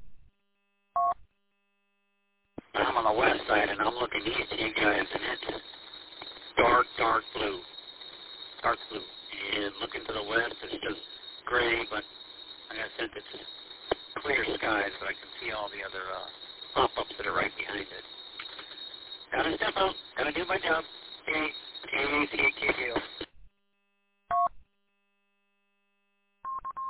I'm on the west side, and I'm looking east at you guys, and it's dark, dark blue. Dark blue. And looking to the west, it's just gray, but like I said, it's clear skies, but I can see all the other uh, pop-ups that are right behind it. Gotta step out. Gotta do my job. Hey, hey, hey, hey, hey.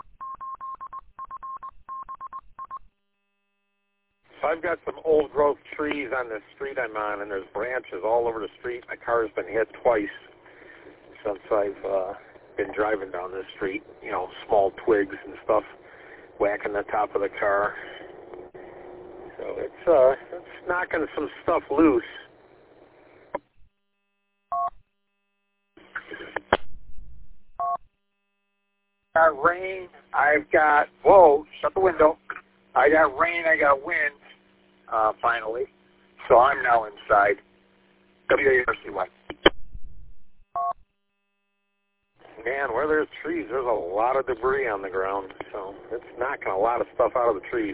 So I've got some old growth
trees on the street I'm on, and there's branches all over the street. My car's been hit twice since I've uh, been driving down this street. You know, small twigs and stuff whacking the top of the car. So it's uh, it's knocking some stuff loose.
Got rain. I've got whoa. Shut the window. I got rain. I got wind. Uh, finally, so I'm now inside. W A R C Y.
Man, where there's trees, there's a lot of debris on the ground, so it's knocking a lot of stuff out of the trees.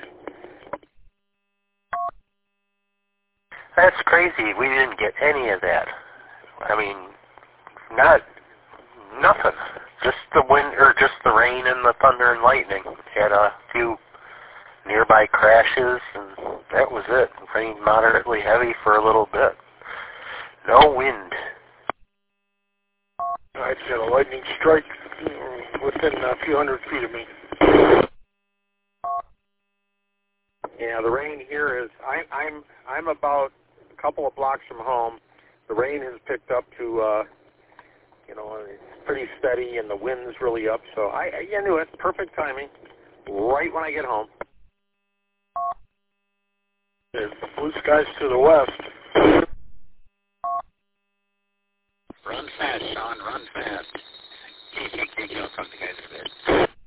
That's crazy. We didn't get any of that. I mean, not nothing. Just the wind, or just the rain and the thunder and lightning. Had a few nearby crashes, and that was it. Rained moderately heavy for a little bit. No wind.
I just had a lightning strike within a few hundred feet of me. Yeah, the rain here is. I, I'm I'm about a couple of blocks from home. The rain has picked up to, uh, you know, it's pretty steady, and the wind's really up. So I, I knew it. Perfect timing. Right when I get home. There's blue skies to the west.
Run fast, Sean. Run fast. K C K Q L, talk to guys a bit.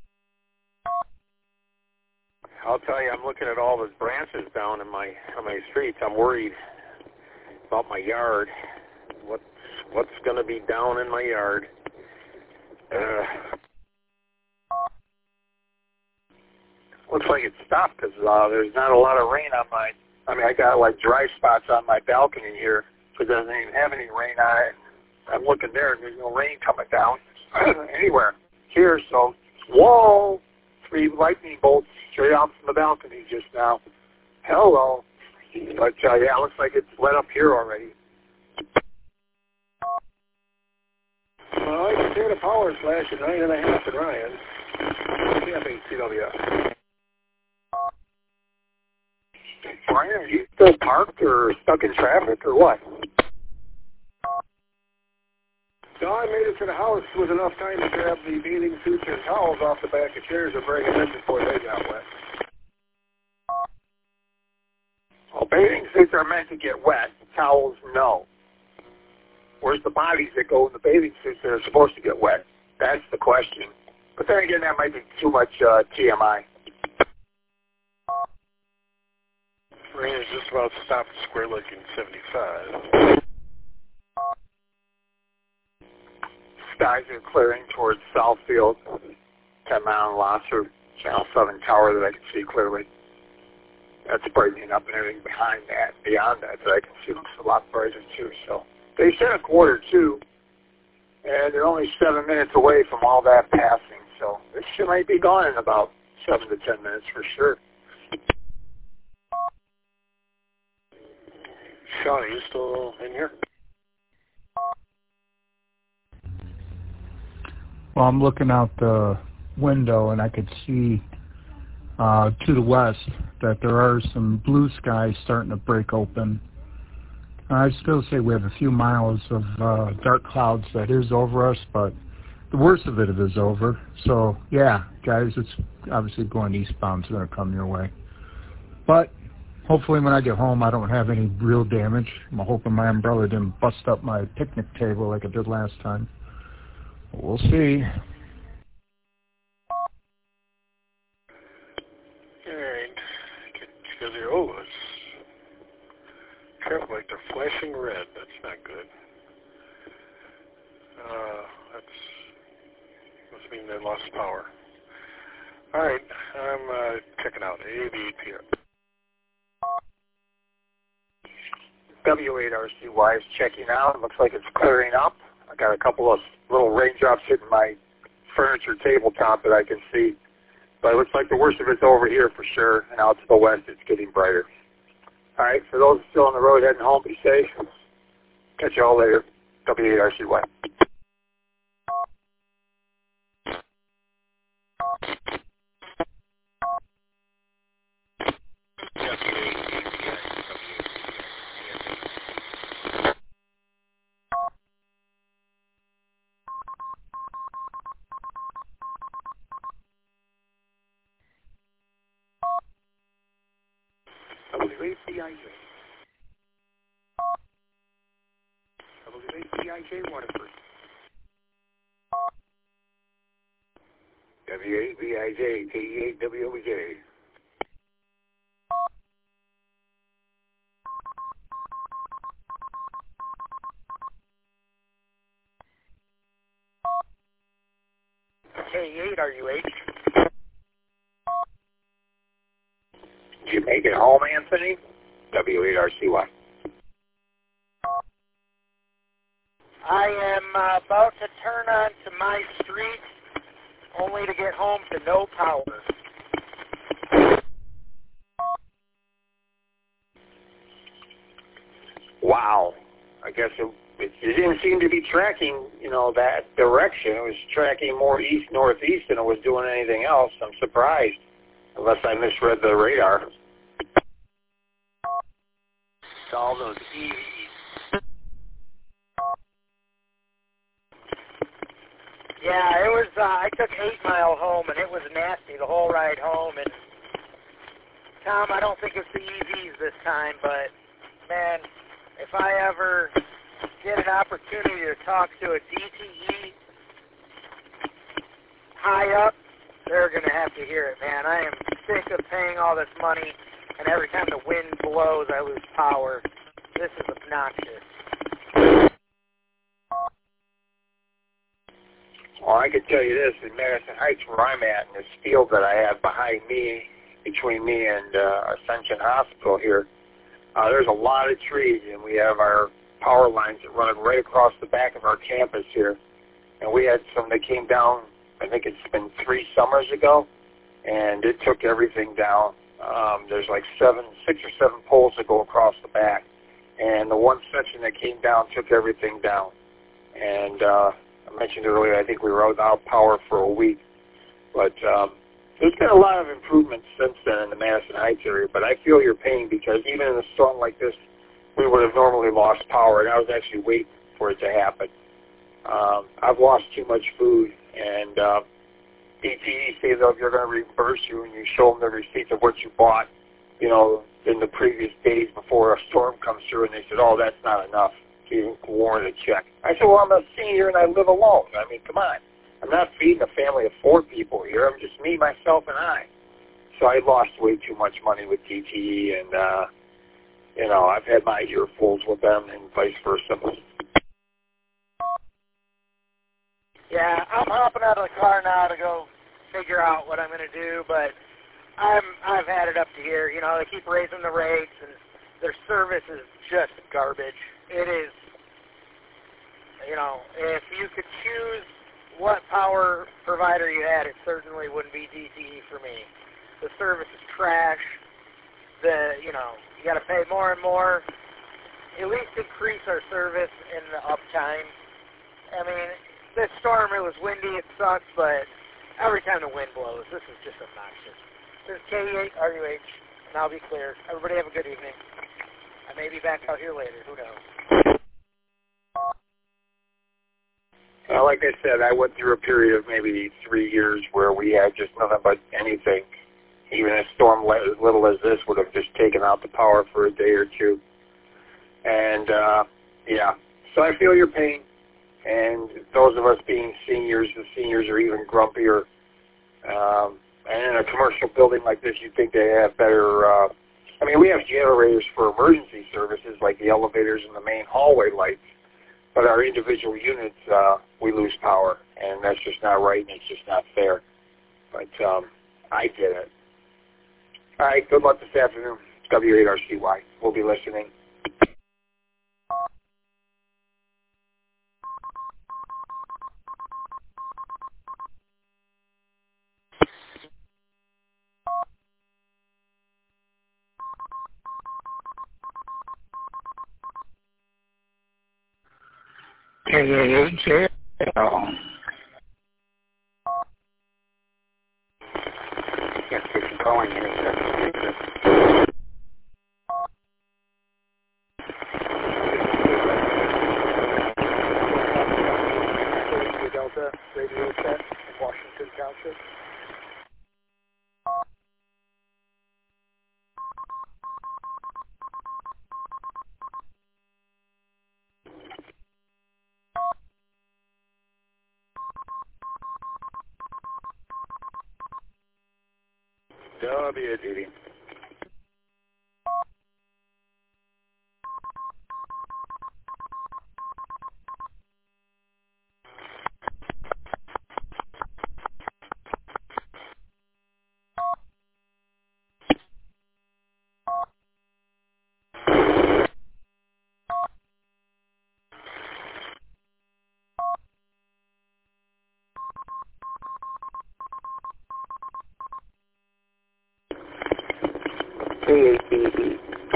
I'll tell you, I'm looking at all those branches down in my on my streets. I'm worried about my yard. What's what's going to be down in my yard? Uh,
Looks like it stopped because uh, there's not a lot of rain on my. I mean, I got like dry spots on my balcony here because it doesn't even have any rain on it. I'm looking there, and there's no rain coming down anywhere here. So, whoa, three lightning bolts straight out from the balcony just now. Hello. But, uh, yeah, it looks like it's lit up here already.
Well, I can hear the power flash at nine and a half at Ryan. Camping C W S.
Brian, are you still parked or stuck in traffic or what?
So I made it to the house with enough time to grab the bathing suits and towels off the back of chairs and bring them in before they got wet.
Well, bathing suits are meant to get wet. Towels, no. Where's the bodies that go in the bathing suits that are supposed to get wet? That's the question. But then again, that might be too much uh, T M I.
Rain is just about stopped at Square Lake in seventy-five.
Skies are clearing towards Southfield, ten mile Lasser, Channel seven tower that I can see clearly. That's brightening up and everything behind that, beyond that, that I can see looks a lot brighter too. So they said a quarter two, and they're only seven minutes away from all that passing. So this shit might be gone in about seven to ten minutes for sure.
Sean, are you still in here?
Well, I'm looking out the window, and I could see uh, to the west that there are some blue skies starting to break open. I still say we have a few miles of uh, dark clouds that is over us, but the worst of it is over. So, yeah, guys, it's obviously going eastbound. It's going to come your way. But hopefully when I get home, I don't have any real damage. I'm hoping my umbrella didn't bust up my picnic table like it did last time. We'll see.
Alright. Because they're, oh, it's careful, like they're flashing red. That's not good. Uh, that's, must mean they lost power. Alright, I'm uh, checking out. A B P R.
W eight R C Y is checking out. It looks like it's clearing up. I got a couple of little raindrops hitting my furniture tabletop that I can see. But it looks like the worst of it's over here for sure. And out to the west, it's getting brighter. All right, for those still on the road heading home, be safe. Catch you all later. W eight R C Y.
I J. W eight B I J, Waterford.
W eight B I J, K E eight W O J.
K eight R U H.
Did you make it home, Anthony? W eight R C Y.
I am uh, about to turn onto my street, only to get home to no power.
Wow. I guess it, it, it didn't seem to be tracking, you know, that direction. It was tracking more east-northeast than it was doing anything else. I'm surprised, unless I misread the radar.
All those E Vs.
Yeah, it was, uh, I took eight mile home, and it was nasty the whole ride home. And Tom, I don't think it's the E Vs this time, but, man, if I ever get an opportunity to talk to a D T E high up, they're going to have to hear it, man. I am sick of paying all this money, and every time the wind blows, I lose power. This is obnoxious.
Well, I can tell you this, in Madison Heights, where I'm at, in this field that I have behind me, between me and uh, Ascension Hospital here, uh, there's a lot of trees, and we have our power lines that run right across the back of our campus here. And we had some that came down, I think it's been three summers ago, and it took everything down. Um, there's like seven, six or seven poles that go across the back, and the one section that came down took everything down. And uh, I mentioned earlier, I think we were without power for a week. But um, there's been a lot of improvements since then in the Madison Heights area, but I feel your pain because even in a storm like this, we would have normally lost power, and I was actually waiting for it to happen. Um, I've lost too much food, and uh, D T E says that if you're going to reimburse you and you show them the receipts of what you bought, you know, in the previous days before a storm comes through, and they said, oh, that's not enough to even warrant a check. I said, well, I'm a senior and I live alone. I mean, come on. I'm not feeding a family of four people here. I'm just me, myself, and I. So I lost way too much money with D T E, and, uh, you know, I've had my earfuls with them and vice versa.
Yeah, I'm hopping out of the car now to go figure out what I'm going to do, but I'm, I've had it up to here. You know, they keep raising the rates, and their service is just garbage. It is, you know, if you could choose what power provider you had, it certainly wouldn't be D T E for me. The service is trash. The, you know, you got to pay more and more. At least increase our service in the uptime. I mean, this storm, it was windy, it sucks, but every time the wind blows, this is just obnoxious. This is K eight R U H, and I'll be clear. Everybody have a good evening. I may be back out here later. Who knows?
Well, like I said, I went through a period of maybe three years where we had just nothing but anything. Even a storm as little as this would have just taken out the power for a day or two. And, uh, yeah, so I feel your pain. And those of us being seniors, the seniors are even grumpier. Um, and in a commercial building like this, you'd think they have better, uh, I mean, we have generators for emergency services like the elevators and the main hallway lights. But our individual units, uh, we lose power. And that's just not right, and it's just not fair. But um, I did it. All right, good luck this afternoon. It's W eight R C Y. We'll be listening.
K eight J L.
Yes, it's going in.
Delta radio set, Washington Township.
W, J D. K eight B B.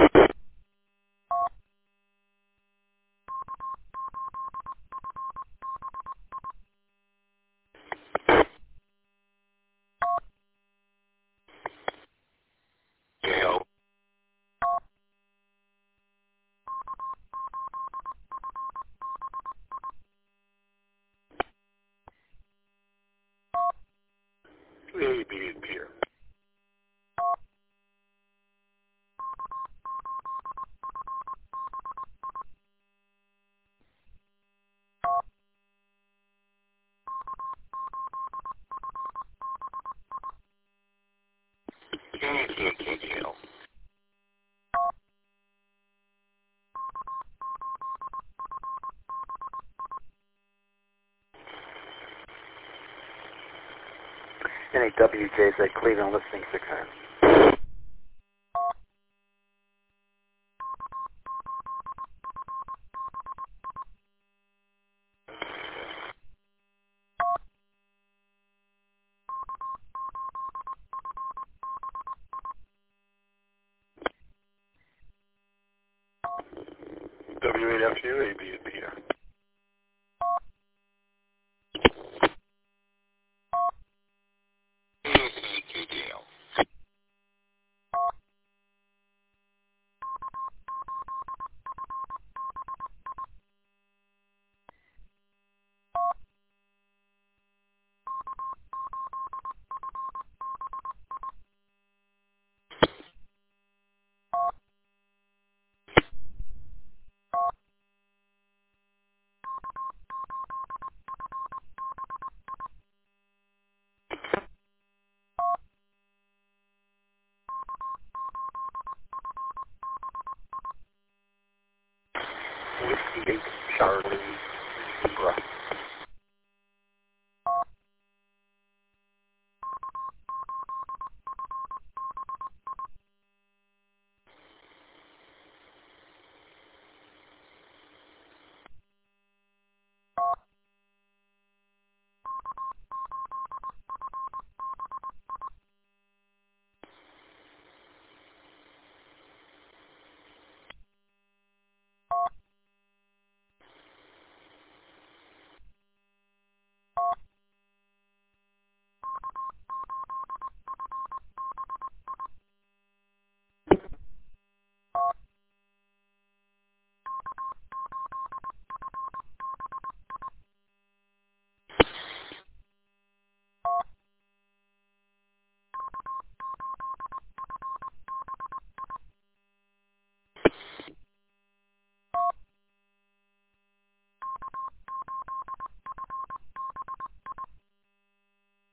A B and Pierre.
K K K K L.
N A W J Z Cleveland listening six hundred.
W eight F U, A B and Pierre.
K K K L.
Whiskey eight Charlie Zebra.